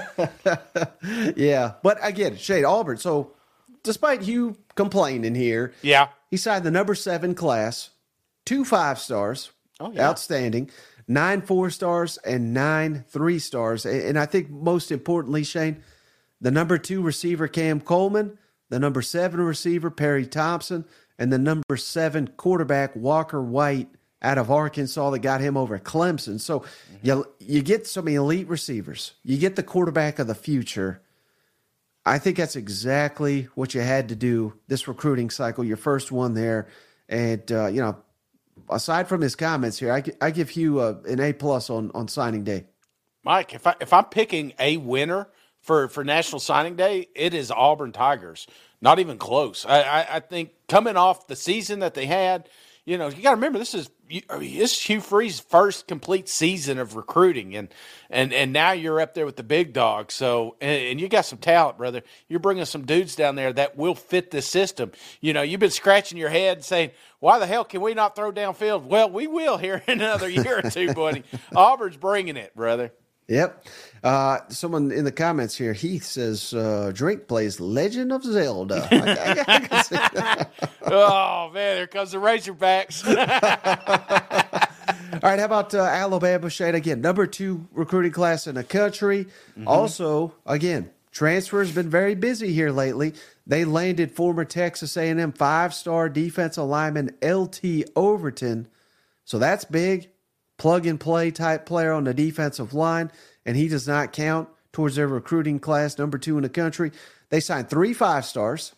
it. Yeah, but again, Shane Auburn. So, despite you complaining here, Yeah. he signed the number seven class, two five stars, Oh, yeah. outstanding, nine four stars, and nine three stars. And I think most importantly, Shane, the number two receiver, Cam Coleman, the number seven receiver, Perry Thompson, and the number seven quarterback, Walker White, out of Arkansas, that got him over at Clemson. So you, you get some elite receivers. You get the quarterback of the future. I think that's exactly what you had to do this recruiting cycle, your first one there. And, uh, you know, aside from his comments here, I, gi- I give Hugh uh, an A plus on, on signing day. Mike, if I if I'm picking a winner for, for National Signing Day, it is Auburn Tigers. Not even close. I, I, I think coming off the season that they had, you know, you got to remember this is you- I mean, this is Hugh Freeze's first complete season of recruiting, and and and now you're up there with the big dogs. So and, and you got some talent, brother. You're bringing some dudes down there that will fit this system. You know, you've been scratching your head saying, "Why the hell can we not throw downfield?" Well, we will here in another year or two, buddy. Auburn's bringing it, brother. Yep. Uh, someone in the comments here, Heath says, uh, Drake plays Legend of Zelda. I, I, I can see that. Oh man, there comes the Razorbacks. All right, how about uh, Alabama, Shane? Again, number two recruiting class in the country. Mm-hmm. Also, again, transfer has been very busy here lately. They landed former Texas A and M five-star defensive lineman L T Overton. So that's big. Plug-and-play type player on the defensive line, and he does not count towards their recruiting class, number two in the country. They signed three five stars,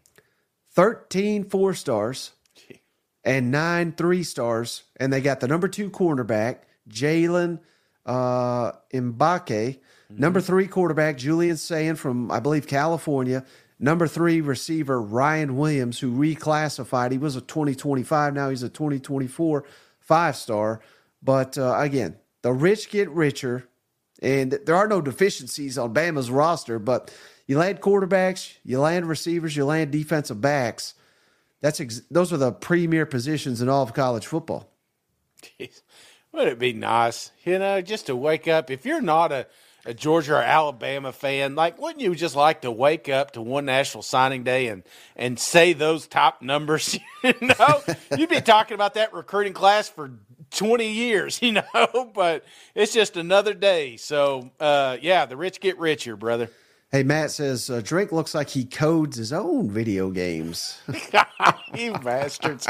thirteen four stars, and nine three stars. And they got the number two cornerback, Jalen uh, Mbake, mm-hmm. number three quarterback, Julian Sayin from, I believe, California, number three receiver, Ryan Williams, who reclassified. He was a twenty twenty-five. Now he's a twenty twenty-four five-star. But, uh, again, the rich get richer, and there are no deficiencies on Bama's roster, but you land quarterbacks, you land receivers, you land defensive backs. That's ex- those are the premier positions in all of college football. Jeez. Would it be nice, you know, just to wake up? If you're not a, a Georgia or Alabama fan, like, wouldn't you just like to wake up to one National Signing Day and, and say those top numbers? You know, you'd be talking about that recruiting class for twenty years, you know, but it's just another day. So, uh, yeah, the rich get richer, brother. Hey, Matt says, uh, Drake looks like he codes his own video games. You bastards.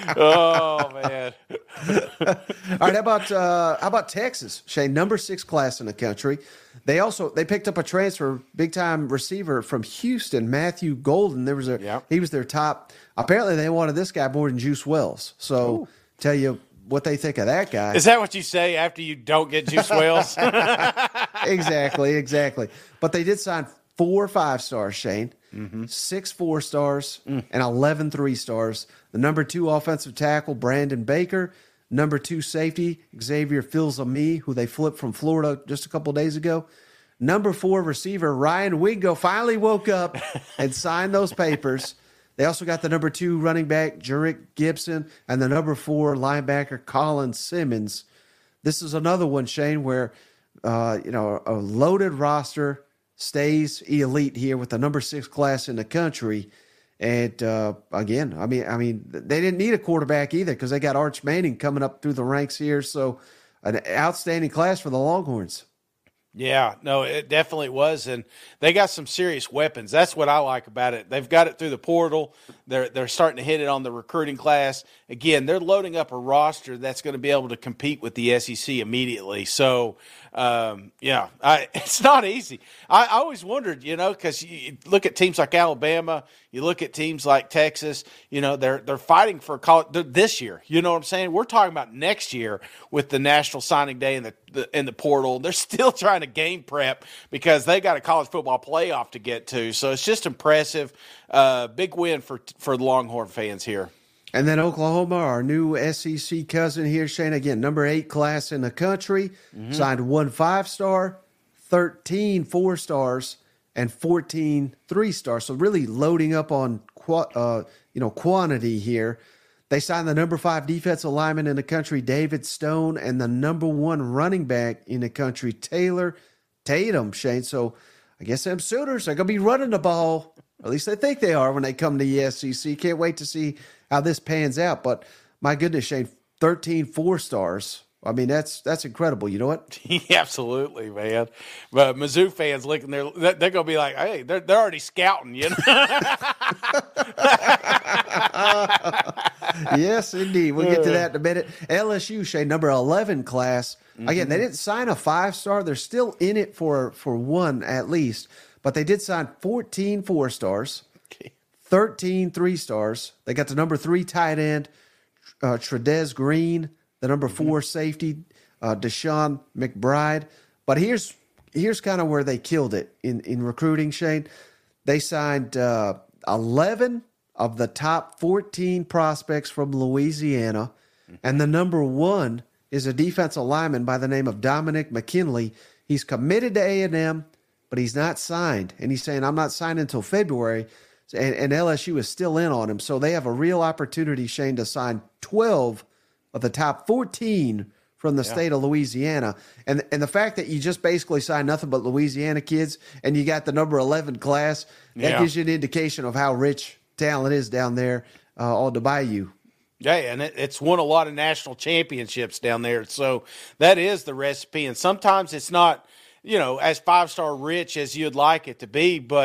Oh, man. All right, how about uh, how about Texas? Shane, number six class in the country. They also they picked up a transfer, big time receiver from Houston, Matthew Golden. There was a yep. He was their top. Apparently, they wanted this guy more than Juice Wells. So, Ooh. Tell you what they think of that guy. Is that what you say after you don't get Juice Wells? Exactly, exactly. But they did sign four five stars, Shane, mm-hmm. six four stars, mm. and eleven three stars. The number two offensive tackle, Brandon Baker. Number two safety, Xavier Filsaime, who they flipped from Florida just a couple days ago. Number four receiver, Ryan Wingo, finally woke up and signed those papers. They also got the number two running back, Jerick Gibson, and the number four linebacker, Colin Simmons. This is another one, Shane, where uh, you know a loaded roster stays elite here with the number six class in the country. And uh, again, I mean, I mean, they didn't need a quarterback either because they got Arch Manning coming up through the ranks here. So, an outstanding class for the Longhorns. Yeah, no, it definitely was, and they got some serious weapons. That's what I like about it. They've got it through the portal. They're they're starting to hit it on the recruiting class. Again, they're loading up a roster that's going to be able to compete with the S E C immediately. So, um, yeah, I, it's not easy. I, I always wondered, you know, because you look at teams like Alabama, you look at teams like Texas. You know, they're they're fighting for college this year. You know what I'm saying? We're talking about next year with the National Signing Day and the, the in the portal. They're still trying to game prep because they got a college football playoff to get to. So it's just impressive. Uh, big win for for the Longhorn fans here. And then Oklahoma, our new S E C cousin here, Shane, again, number eight class in the country, mm-hmm. signed one five-star, thirteen four-stars, and fourteen three-stars. So really loading up on uh, you know quantity here. They signed the number five defensive lineman in the country, David Stone, and the number one running back in the country, Taylor Tatum, Shane. So I guess them Sooners are going to be running the ball. At least they think they are when they come to the S E C. Can't wait to see how this pans out. But my goodness, Shane, thirteen four-stars. I mean, that's that's incredible. You know what? Absolutely, man. But Mizzou fans looking there, they're going to be like, hey, they're, they're already scouting, you know? Yes, indeed. We'll get to that in a minute. L S U, Shane, number eleven class. Mm-hmm. Again, they didn't sign a five-star. They're still in it for, for one at least. But they did sign fourteen four-stars, okay. thirteen three-stars. They got the number three tight end, uh, Tredez Green, the number four mm-hmm. safety, uh, Deshaun McBride. But here's here's kind of where they killed it in, in recruiting, Shane. They signed uh, eleven of the top fourteen prospects from Louisiana, mm-hmm. and the number one is a defensive lineman by the name of Dominic McKinley. He's committed to A and M, but he's not signed. And he's saying, I'm not signed until February. And, and L S U is still in on him. So they have a real opportunity, Shane, to sign twelve of the top fourteen from the yeah. state of Louisiana. And, and the fact that you just basically signed nothing but Louisiana kids and you got the number eleven class, that yeah. gives you an indication of how rich talent is down there uh, on the Bayou. Yeah, and it, it's won a lot of national championships down there. So that is the recipe. And sometimes it's not, you know, as five-star rich as you'd like it to be, but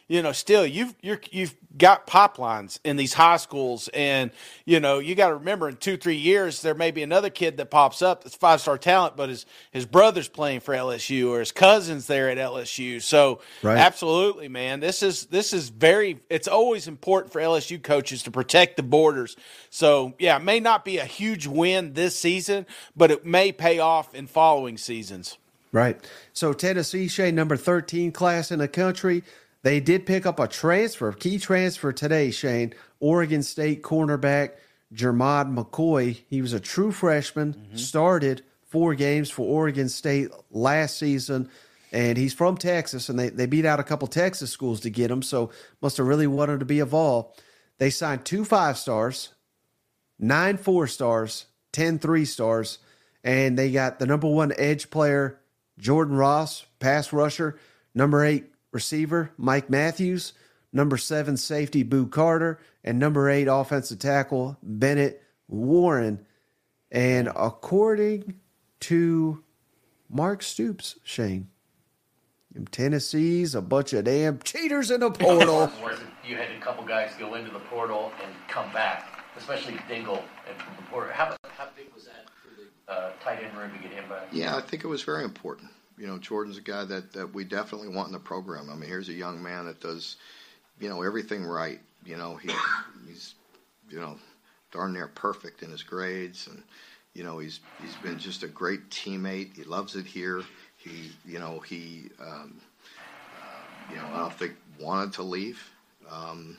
you know, still you've you're, you've got pipelines in these high schools, and you know you got to remember in two three years there may be another kid that pops up that's five star talent, but his his brother's playing for L S U or his cousin's there at L S U. So Right. absolutely, man, this is this is very. It's always important for L S U coaches to protect the borders. So yeah, it may not be a huge win this season, but it may pay off in following seasons. Right. So Tennessee, Shane, number thirteen class in the country. They did pick up a transfer, key transfer today, Shane. Oregon State cornerback Jermod McCoy. He was a true freshman, mm-hmm. started four games for Oregon State last season, and he's from Texas, and they, they beat out a couple Texas schools to get him, so must have really wanted to be a Vol. They signed two five-stars, nine four-stars, ten three-stars, and they got the number one edge player, Jordan Ross, pass rusher, number eight receiver, Mike Matthews, number seven safety, Boo Carter, and number eight offensive tackle, Bennett Warren. And according to Mark Stoops, Shane, Tennessee's a bunch of damn cheaters in the portal. You had a couple guys go into the portal and come back, especially Dingle and the portal. How, how big was that for the uh, tight end room to get him back? Yeah, I think it was very important. You know, Jordan's a guy that, that we definitely want in the program. I mean, here's a young man that does, you know, everything right. You know, he he's, you know, darn near perfect in his grades, and you know, he's he's been just a great teammate. He loves it here. He, you know, he, um, uh, you know, I don't think wanted to leave. Um,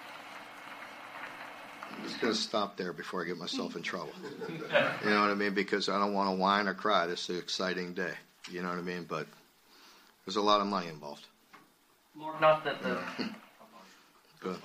I'm just going to stop there before I get myself in trouble. You know what I mean? Because I don't want to whine or cry. This is an exciting day. You know what I mean? But there's a lot of money involved. Not that the... Good.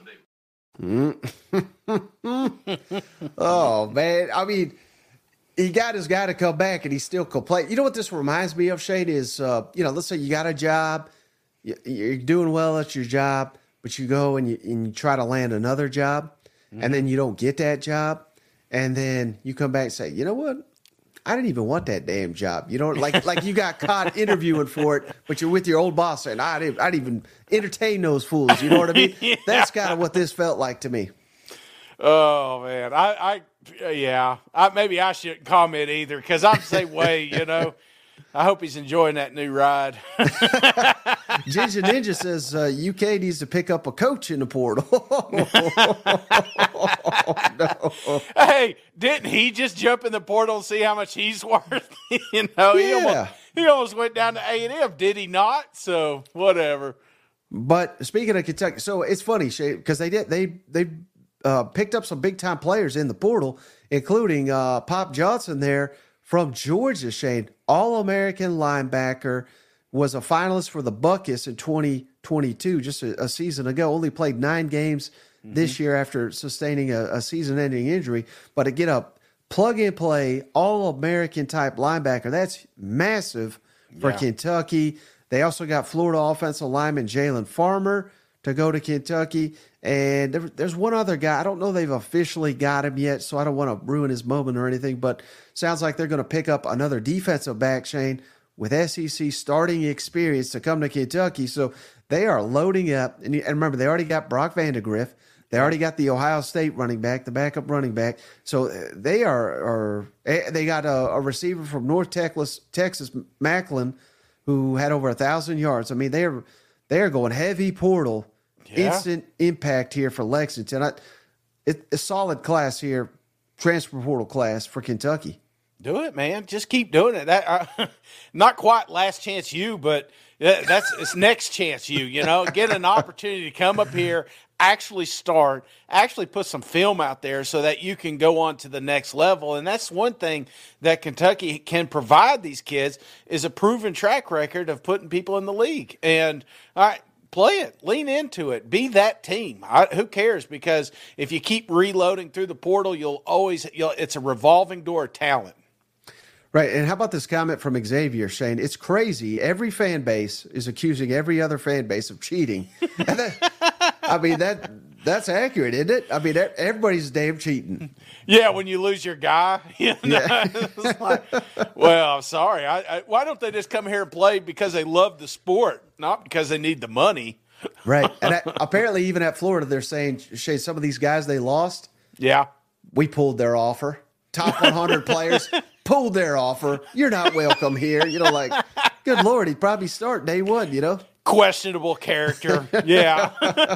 Oh, man. I mean, he got his guy to come back, and he still could play. You know what this reminds me of, Shane, is, uh, you know, let's say you got a job, you're doing well at your job, but you go and you, and you try to land another job, mm-hmm. and then you don't get that job, and then you come back and say, you know what? I didn't even want that damn job. You know, like like you got caught interviewing for it, but you're with your old boss saying, I didn't, I didn't even entertain those fools. You know what I mean? Yeah. That's kind of what this felt like to me. Oh, man. I, I yeah, I, maybe I shouldn't comment either because I'm the same way, you know. I hope he's enjoying that new ride. Ginger Ninja says uh, U K needs to pick up a coach in the portal. No. Hey, didn't he just jump in the portal and see how much he's worth? you know, yeah. he, almost, he almost went down to A and M, did he not? So whatever. But speaking of Kentucky, so it's funny, Shay, because they did they they uh, picked up some big time players in the portal, including uh, Pop Johnson there from Georgia. Shane, All-American linebacker, was a finalist for the Buckus in twenty twenty-two, just a, a season ago. Only played nine games mm-hmm. this year after sustaining a, a season-ending injury. But to get a plug-and-play All-American type linebacker, that's massive for yeah. Kentucky. They also got Florida offensive lineman Jalen Farmer to go to Kentucky. And there, there's one other guy. I don't know they've officially got him yet, so I don't want to ruin his moment or anything, but sounds like they're going to pick up another defensive back, Shane, with S E C starting experience to come to Kentucky. So they are loading up. And, and remember, they already got Brock Vandegrift. They already got the Ohio State running back, the backup running back. So they are, are they got a, a receiver from North Texas, Texas, Macklin, who had over a thousand yards. I mean, they're they're going heavy portal, yeah. instant impact here for Lexington. I, it, a solid class here, transfer portal class for Kentucky. Do it, man. Just keep doing it. That uh, not quite last chance you, but that's it's next chance you. You know, get an opportunity to come up here, actually start, actually put some film out there so that you can go on to the next level. And that's one thing that Kentucky can provide these kids is a proven track record of putting people in the league. And all right, play it, lean into it, be that team. I, who cares? Because if you keep reloading through the portal, you'll always you'll, it's a revolving door of talent. Right, and how about this comment from Xavier, Shane? It's crazy. Every fan base is accusing every other fan base of cheating. And that, I mean, that that's accurate, isn't it? I mean, everybody's damn cheating. Yeah, when you lose your guy. You know, yeah. It's like, well, I'm sorry. I, I, why don't they just come here and play because they love the sport, not because they need the money? Right. And at, apparently even at Florida, they're saying, Shay, some of these guys they lost, Yeah. we pulled their offer. Top one hundred players pulled their offer. You're not welcome here. You know, like, good Lord, he'd probably start day one, you know? Questionable character. Yeah.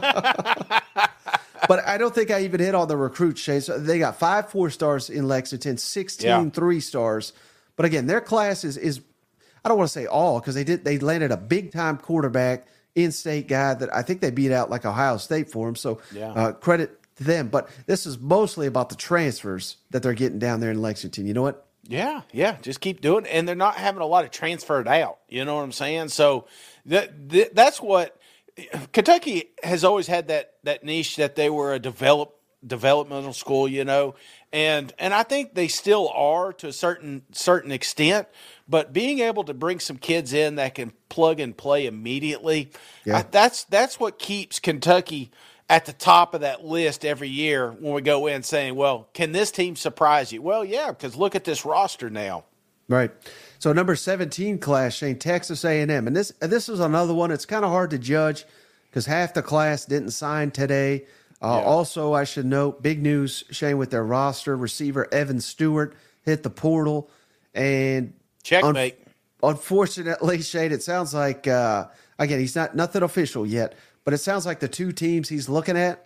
But I don't think I even hit on the recruits, Shay. So they got five four stars in Lexington, sixteen Yeah. three stars. But again, their class is, is I don't want to say all, because they did they landed a big time quarterback, in-state guy that I think they beat out like Ohio State for him. So Yeah. uh, credit to them. But this is mostly about the transfers that they're getting down there in Lexington. You know what? Yeah, yeah, just keep doing it. And they're not having a lot of transferred out. You know what I'm saying? So that, that that's what Kentucky has always had, that that niche that they were a develop developmental school, you know. And and I think they still are to a certain certain extent, but being able to bring some kids in that can plug and play immediately, Yeah. I, that's that's what keeps Kentucky at the top of that list every year when we go in saying, well, can this team surprise you? Well, yeah, because look at this roster now. Right. So number seventeen class, Shane, Texas A and M. And this this is another one. It's kind of hard to judge because half the class didn't sign today. Uh, Yeah. Also, I should note, big news, Shane, with their roster. Receiver Evan Stewart hit the portal. And Checkmate. un- unfortunately, Shane, it sounds like, uh, again, he's not nothing official yet, but it sounds like the two teams he's looking at,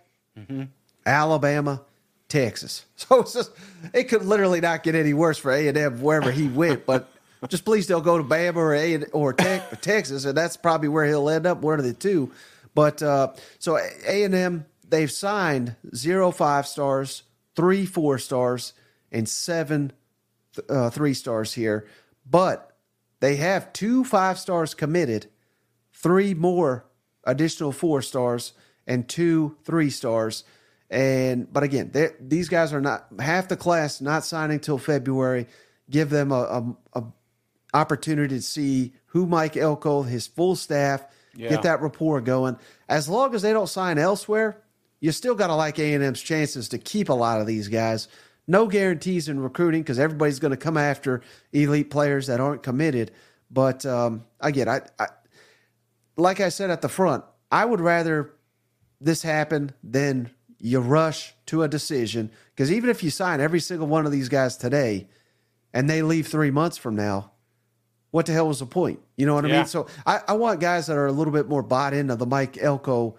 Alabama, Texas. So it's just, it could literally not get any worse for A and M wherever he went. But just please don't go to Bama or A or Te- Texas, and that's probably where he'll end up, one of the two. But uh, so A and M, they've signed zero five stars, three four stars, and seven uh, three stars here. But they have two five stars committed, three more additional four stars, and two three stars. And but again, these guys are not, half the class not signing till February. Give them a, a, a opportunity to see who Mike Elko, his full staff, Yeah. get that rapport going. As long as they don't sign elsewhere, you still got to like A and M's chances to keep a lot of these guys. No guarantees in recruiting because everybody's going to come after elite players that aren't committed. But um, again, I, I like I said at the front, I would rather this happen than you rush to a decision, because even if you sign every single one of these guys today and they leave three months from now, what the hell was the point? You know what I Yeah. mean? So I, I want guys that are a little bit more bought into the Mike Elko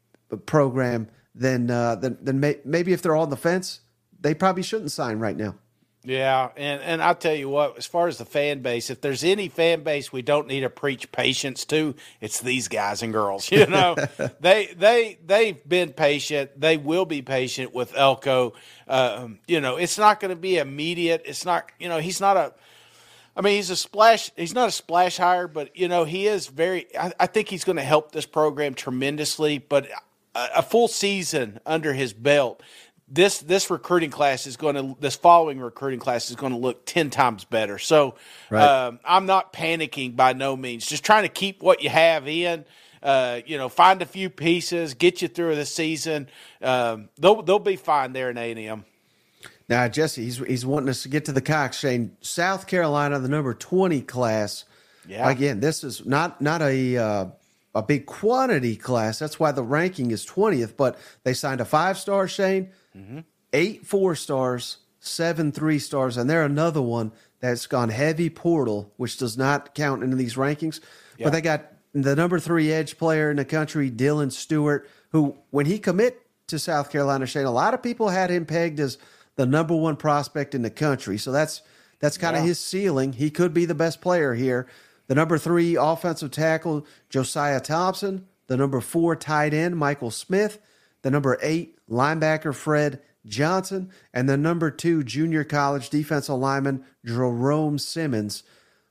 program than, uh, than, than may, maybe if they're on the fence, they probably shouldn't sign right now. Yeah, and, and I'll tell you what, as far as the fan base, if there's any fan base we don't need to preach patience to, it's these guys and girls. You know, they they they've been patient. They will be patient with Elko. Um, you know, it's not going to be immediate. It's not. You know, he's not a. I mean, he's a splash. He's not a splash hire, but you know, he is very. I, I think he's going to help this program tremendously. But a, a full season under his belt. This this recruiting class is going to this following recruiting class is going to look ten times better. So Right. um, I'm not panicking by no means. Just trying to keep what you have in. Uh, you know, find a few pieces, get you through the season. Um, they'll they'll be fine there in A and M. Now, Jesse, he's he's wanting us to get to the Cox, Shane. South Carolina, the number twenty class. Yeah. Again, this is not not a uh, a big quantity class. That's why the ranking is twentieth. But they signed a five star, Shane, Mm-hmm. eight four stars, seven three stars, and they're another one that's gone heavy portal, which does not count into these rankings. Yeah. But they got the number three edge player in the country, Dylan Stewart, who when he commit to South Carolina, Shane, a lot of people had him pegged as the number one prospect in the country. So that's that's kind of Yeah. his ceiling. He could be the best player here. The number three offensive tackle, Josiah Thompson. The number four tight end, Michael Smith. The number eight linebacker, Fred Johnson. And the number two junior college defensive lineman, Jerome Simmons.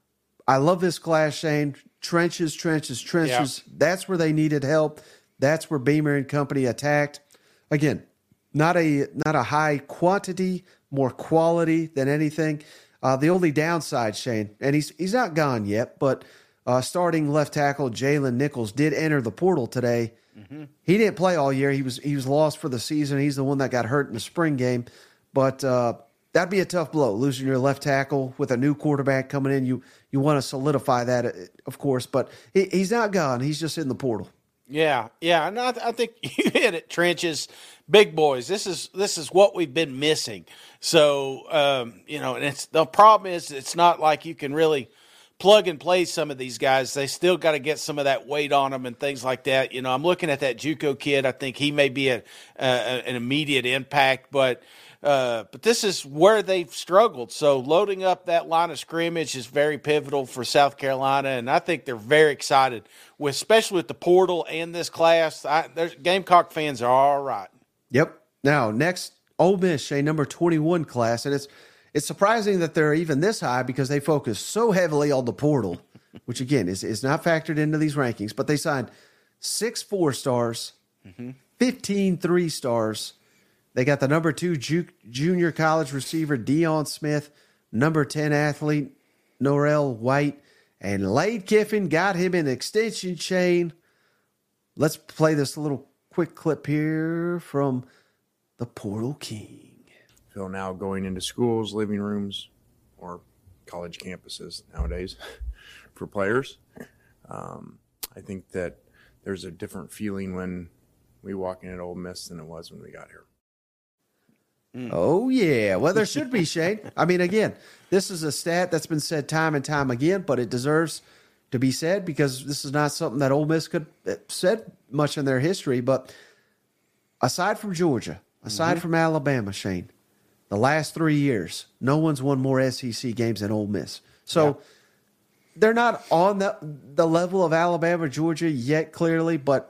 I love this class, Shane. Trenches, trenches, trenches. That's where they needed help. That's where Beamer and company attacked. Again, not a not a high quantity, more quality than anything. Uh, the only downside, Shane, and he's he's not gone yet, but uh, starting left tackle Jalen Nichols did enter the portal today. Mm-hmm. He didn't play all year. He was he was lost for the season. He's the one that got hurt in the spring game. But uh, that'd be a tough blow, losing your left tackle with a new quarterback coming in. You you want to solidify that, of course, but he, he's not gone. He's just in the portal. Yeah, yeah, and I, I think you hit it, trenches, big boys. This is this is what we've been missing. So um, you know, and it's the problem is it's not like you can really plug and play some of these guys. They still got to get some of that weight on them and things like that. You know, I'm looking at that JUCO kid. I think he may be a, a an immediate impact, but. Uh, but this is where they've struggled. So loading up that line of scrimmage is very pivotal for South Carolina, and I think they're very excited, with especially with the portal and this class. I, Gamecock fans are all right. Yep. Now, next, Ole Miss, a number twenty-one class, and it's it's surprising that they're even this high because they focus so heavily on the portal, which, again, is, is not factored into these rankings. But they signed six four-stars, mm-hmm. fifteen three-stars. They got the number two ju- junior college receiver, Deion Smith, number ten athlete, Norrell White, and Lane Kiffin got him an extension chain. Let's play this little quick clip here from the Portal King. So now going into schools, living rooms, or college campuses nowadays for players, um, I think that there's a different feeling when we walk in at Ole Miss than it was when we got here. Mm. Oh, yeah. Well, there should be, Shane. I mean, again, this is a stat that's been said time and time again, but it deserves to be said because this is not something that Ole Miss could have said much in their history. But aside from Georgia, aside mm-hmm. from Alabama, Shane, the last three years, no one's won more S E C games than Ole Miss. So yeah. they're not on the, the level of Alabama, Georgia yet, clearly, but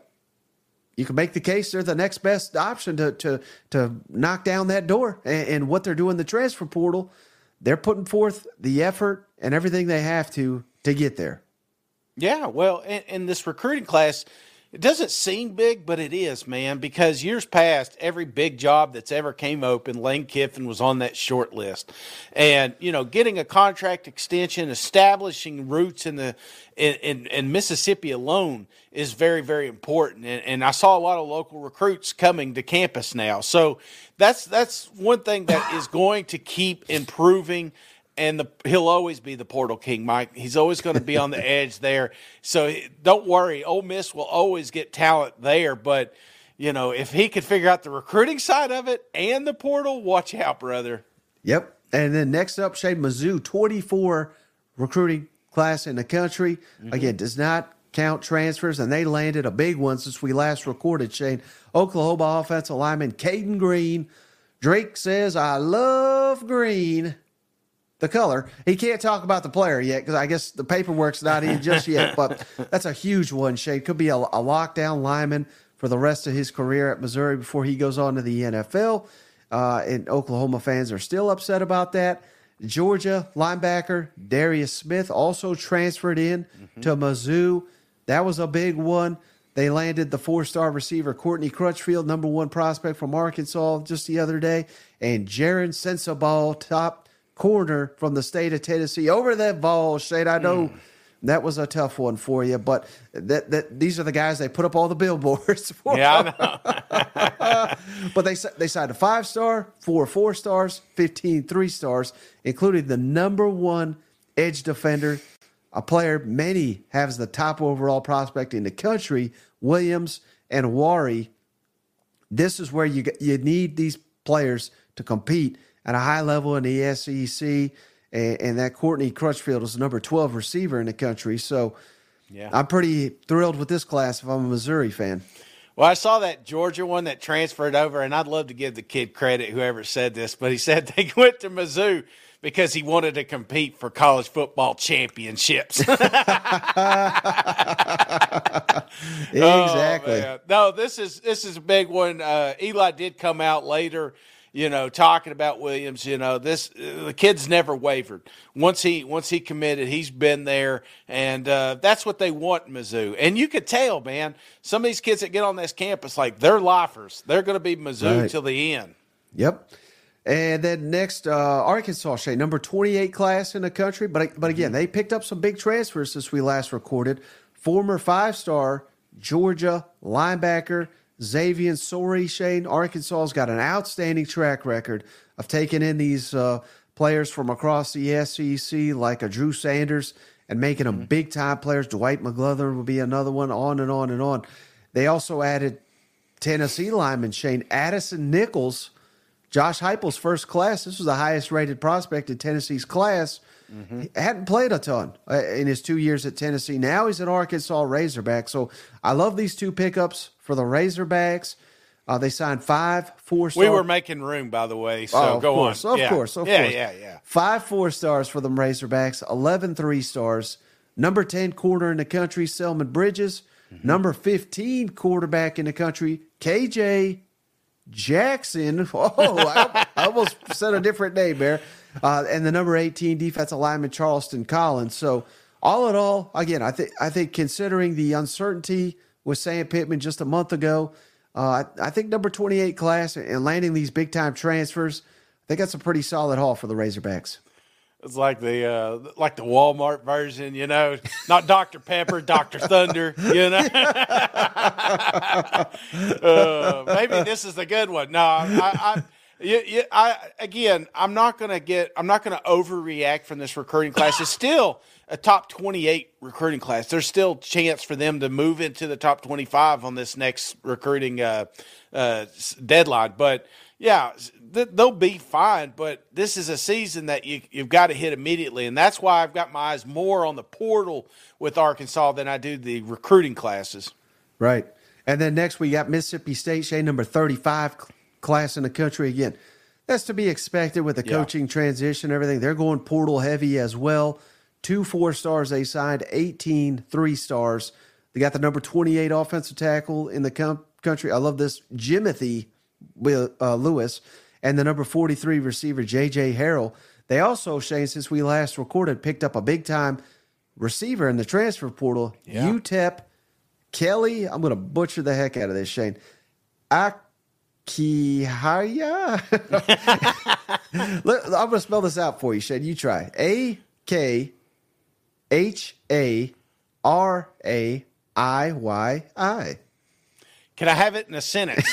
you can make the case they're the next best option to to to knock down that door. And, and what they're doing in the transfer portal, they're putting forth the effort and everything they have to to get there. Yeah, well, in, in this recruiting class, it doesn't seem big, but it is, man, because years past, every big job that's ever came open, Lane Kiffin was on that short list. And, you know, getting a contract extension, establishing roots in the in, in, in Mississippi alone is very, very important. And, and I saw a lot of local recruits coming to campus now. So that's that's one thing that is going to keep improving. And the, he'll always be the Portal King, Mike. He's always going to be on the edge there. So don't worry. Ole Miss will always get talent there. But, you know, if he could figure out the recruiting side of it and the portal, watch out, brother. Yep. And then next up, Shane, Mizzou, twenty-four recruiting class in the country. Mm-hmm. Again, does not count transfers, and they landed a big one since we last recorded, Shane. Oklahoma offensive lineman Caden Green. Drake says, I love green. The color. He can't talk about the player yet because I guess the paperwork's not in just yet, but that's a huge one, Shane. Could be a, a lockdown lineman for the rest of his career at Missouri before he goes on to the N F L. Uh, and Oklahoma fans are still upset about that. Georgia linebacker Darius Smith also transferred in mm-hmm. to Mizzou. That was a big one. They landed the four-star receiver Courtney Crutchfield, number one prospect from Arkansas just the other day, and Jaron Sensabaugh, top corner from the state of Tennessee. Over that ball, Shane. I know mm. that was a tough one for you, but that that these are the guys they put up all the billboards for. Yeah, I know. But they they signed a five star, four four stars, fifteen three stars, including the number one edge defender, a player many have as the top overall prospect in the country, Williams and Wari. This is where you you need these players to compete at a high level in the S E C, and, and that Courtney Crutchfield is the number twelve receiver in the country. So yeah. I'm pretty thrilled with this class if I'm a Missouri fan. Well, I saw that Georgia one that transferred over, and I'd love to give the kid credit, whoever said this, but he said they went to Mizzou because he wanted to compete for college football championships. Exactly. Oh, no, this is this is a big one. Uh, Eli did come out later, you know, talking about Williams. You know, this uh, the kid's never wavered. Once he once he committed, he's been there, and uh, that's what they want in Mizzou. And you could tell, man, some of these kids that get on this campus, like they're lifers. They're going to be Mizzou right. till the end. Yep. And then next, uh, Arkansas, Shea, number twenty-eight class in the country. But but again, they picked up some big transfers since we last recorded. Former five-star Georgia linebacker Xavier Sori, Shane. Arkansas's got an outstanding track record of taking in these uh, players from across the S E C, like a Drew Sanders, and making them big-time players. Dwight McGlothern will be another one, on and on and on. They also added Tennessee lineman Shane Addison Nichols, Josh Heupel's first class. This was the highest rated prospect in Tennessee's class. Mm-hmm. He hadn't played a ton uh, in his two years at Tennessee. Now he's an Arkansas Razorback. So I love these two pickups for the Razorbacks. Uh, they signed five four-star. We were making room, by the way, so oh, go course, on. Of yeah. course, of yeah, course. Yeah, yeah, yeah. Five four-stars for the Razorbacks, eleven three-stars. Number ten corner in the country, Selman Bridges. Mm-hmm. Number fifteen quarterback in the country, K J Jackson. Oh, I, I almost said a different name there. Uh, and the number eighteen defensive lineman, Charleston Collins. So all in all, again, I think I think considering the uncertainty with Sam Pittman just a month ago, uh, I, I think number twenty-eight class and landing these big-time transfers, I think that's a pretty solid haul for the Razorbacks. It's like the uh, like the Walmart version, you know, not Doctor Pepper, Doctor Thunder, you know. uh, maybe this is the good one. No, I, I, you, you, I again, I'm not gonna get, I'm not gonna overreact from this recruiting class. It's still a top twenty-eight recruiting class. There's still chance for them to move into the top twenty-five on this next recruiting uh, uh, deadline, but. Yeah, they'll be fine, but this is a season that you, you've got to hit immediately, and that's why I've got my eyes more on the portal with Arkansas than I do the recruiting classes. Right. And then next we got Mississippi State, Shane, number thirty-five class in the country again. That's to be expected with the Yeah. coaching transition and everything. They're going portal heavy as well. Two four-stars they signed, eighteen three-stars. They got the number twenty-eight offensive tackle in the com- country. I love this, Jimothy Uh, Lewis, and the number forty-three receiver, J J Harrell. They also, Shane, since we last recorded, picked up a big-time receiver in the transfer portal, Yeah. U T E P Kelly. I'm going to butcher the heck out of this, Shane. Akihaya. Look, I'm going to spell this out for you, Shane. You try. A K H A R A I Y I. Can I have it in a sentence?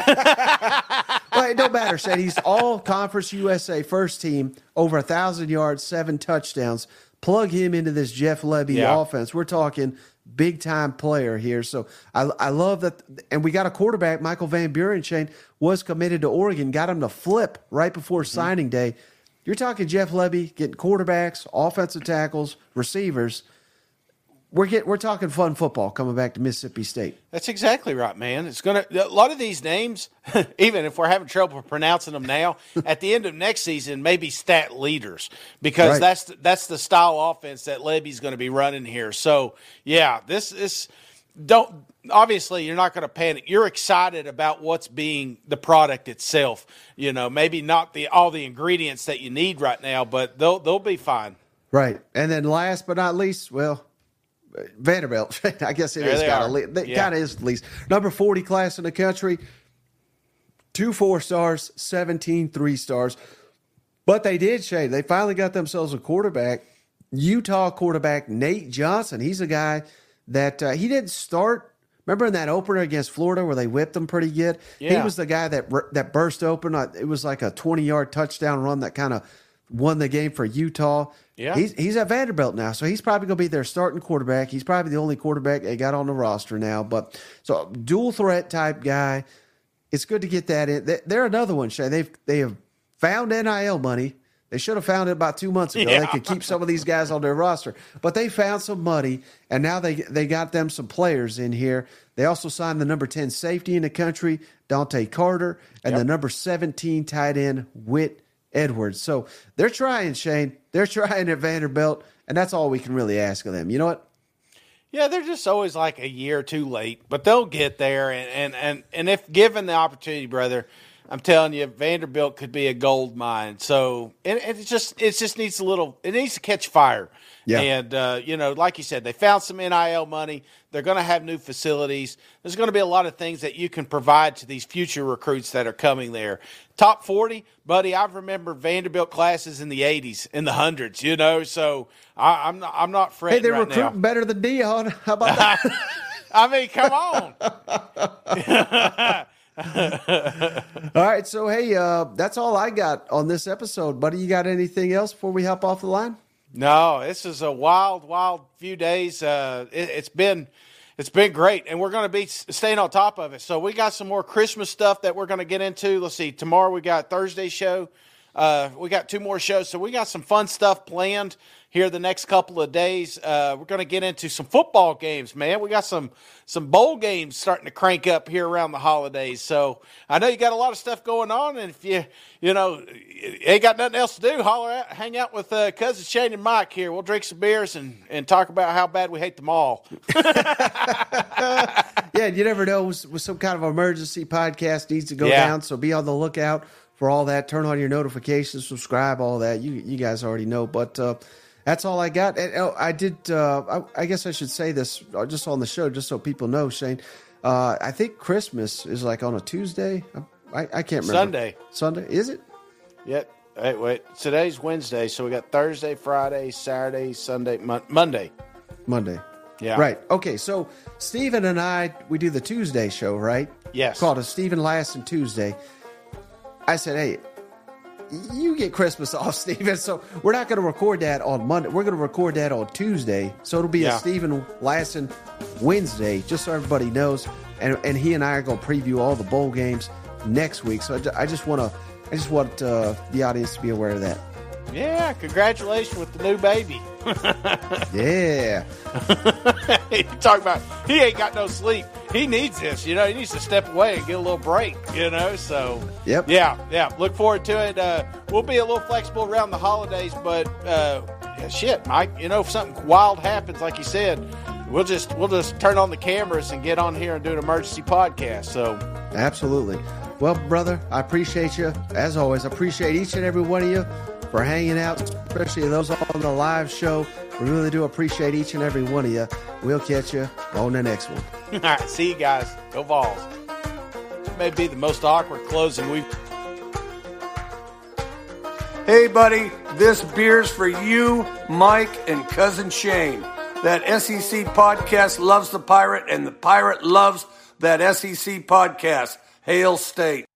Well, it don't matter, Shane. He's all Conference U S A first team, over one thousand yards, seven touchdowns. Plug him into this Jeff Lebby Yeah. offense. We're talking big-time player here. So I, I love that. And we got a quarterback, Michael Van Buren, Shane, was committed to Oregon, got him to flip right before mm-hmm. signing day. You're talking Jeff Lebby getting quarterbacks, offensive tackles, receivers. We're get, we're talking fun football coming back to Mississippi State. That's exactly right, man. It's gonna a lot of these names, even if we're having trouble pronouncing them now, at the end of next season, maybe stat leaders because Right. that's that's the style offense that Lebby's going to be running here. So yeah, this is don't obviously you're not going to panic. You're excited about what's being the product itself. You know, maybe not the all the ingredients that you need right now, but they'll they'll be fine. Right, and then last but not least, well. Vanderbilt, I guess it There is they kind are. of it Yeah. kind of is the least. Number forty class in the country, two four stars, seventeen three stars. But they did, Shane. They finally got themselves a quarterback, Utah quarterback Nate Johnson. He's a guy that uh, he didn't start. Remember in that opener against Florida where they whipped them pretty good? He Yeah. was the guy that that burst open. It was like a twenty-yard touchdown run that kind of won the game for Utah. Yeah. He's he's at Vanderbilt now, so he's probably going to be their starting quarterback. He's probably the only quarterback they got on the roster now. But so dual threat type guy. It's good to get that in. They- They're another one, Shay. They've they have found N I L money. They should have found it about two months ago. Yeah. They could keep some of these guys on their roster, but they found some money, and now they they got them some players in here. They also signed the number ten safety in the country, Dante Carter, and Yep. the number seventeen tight end, Whit Edwards. So they're trying, Shane. They're trying at Vanderbilt, and that's all we can really ask of them. You know what? Yeah, they're just always like a year too late, but they'll get there. And, and, and, and if given the opportunity, brother, I'm telling you, Vanderbilt could be a gold mine. So and, and it just it just needs a little. It needs to catch fire. Yeah. And uh, you know, like you said, they found some N I L money. They're going to have new facilities. There's going to be a lot of things that you can provide to these future recruits that are coming there. Top forty, buddy. I remember Vanderbilt classes in the eighties, in the hundreds. You know, so I, I'm not. I'm not Hey, fretting they're right recruiting now. better than Dion. How about that? I mean, come on. All right, so hey, uh, that's all I got on this episode, buddy. You got anything else before we hop off the line? No, this is a wild, wild few days. Uh, it, it's been, It's been great, and we're going to be staying on top of it. So we got some more Christmas stuff that we're going to get into. Let's see, tomorrow we got Thursday show. Uh, we got two more shows, so we got some fun stuff planned here the next couple of days. Uh, we're going to get into some football games, man. We got some some bowl games starting to crank up here around the holidays. So I know you got a lot of stuff going on, and if you you know ain't got nothing else to do, holler out, hang out with uh, Cousin Shane and Mike here. We'll drink some beers and, and talk about how bad we hate them all. Yeah, you never know with, with some kind of emergency podcast needs to go Yeah. down, so be on the lookout for all that. Turn on your notifications, subscribe, all that. You you guys already know, but uh, that's all I got. And oh, I did. Uh, I, I guess I should say this just on the show, just so people know. Shane, uh, I think Christmas is like on a Tuesday. I, I can't remember. Sunday. Sunday is it? Yep. Hey, wait. Today's Wednesday, so we got Thursday, Friday, Saturday, Sunday, Mon- Monday. Monday. Yeah. Right. Okay. So Stephen and I, we do the Tuesday show, right? Yes. Called a Stephen Lassen Tuesday. I said, hey, you get Christmas off, Stephen. So we're not going to record that on Monday. We're going to record that on Tuesday. So it'll be Yeah. a Stephen Lassen Wednesday, just so everybody knows. And and he and I are going to preview all the bowl games next week. So I, ju- I just want to, I just want uh, the audience to be aware of that. Yeah, congratulations with the new baby. Yeah. You talk about he ain't got no sleep. He needs this, you know. He needs to step away and get a little break, you know. So, Yep. yeah, yeah. Look forward to it. Uh, we'll be a little flexible around the holidays, but uh, yeah, shit, Mike. You know, if something wild happens, like you said, we'll just we'll just turn on the cameras and get on here and do an emergency podcast. So, Absolutely. Well, brother, I appreciate you. As always, I appreciate each and every one of you for hanging out, especially those on the live show. We really do appreciate each and every one of you. We'll catch you on the next one. all right, see you guys. Go Vols. May be the most awkward closing we've. Hey, buddy, this beer's for you, Mike, and Cousin Shane. That S E C podcast loves the Pirate, and the Pirate loves that S E C podcast. Hail State.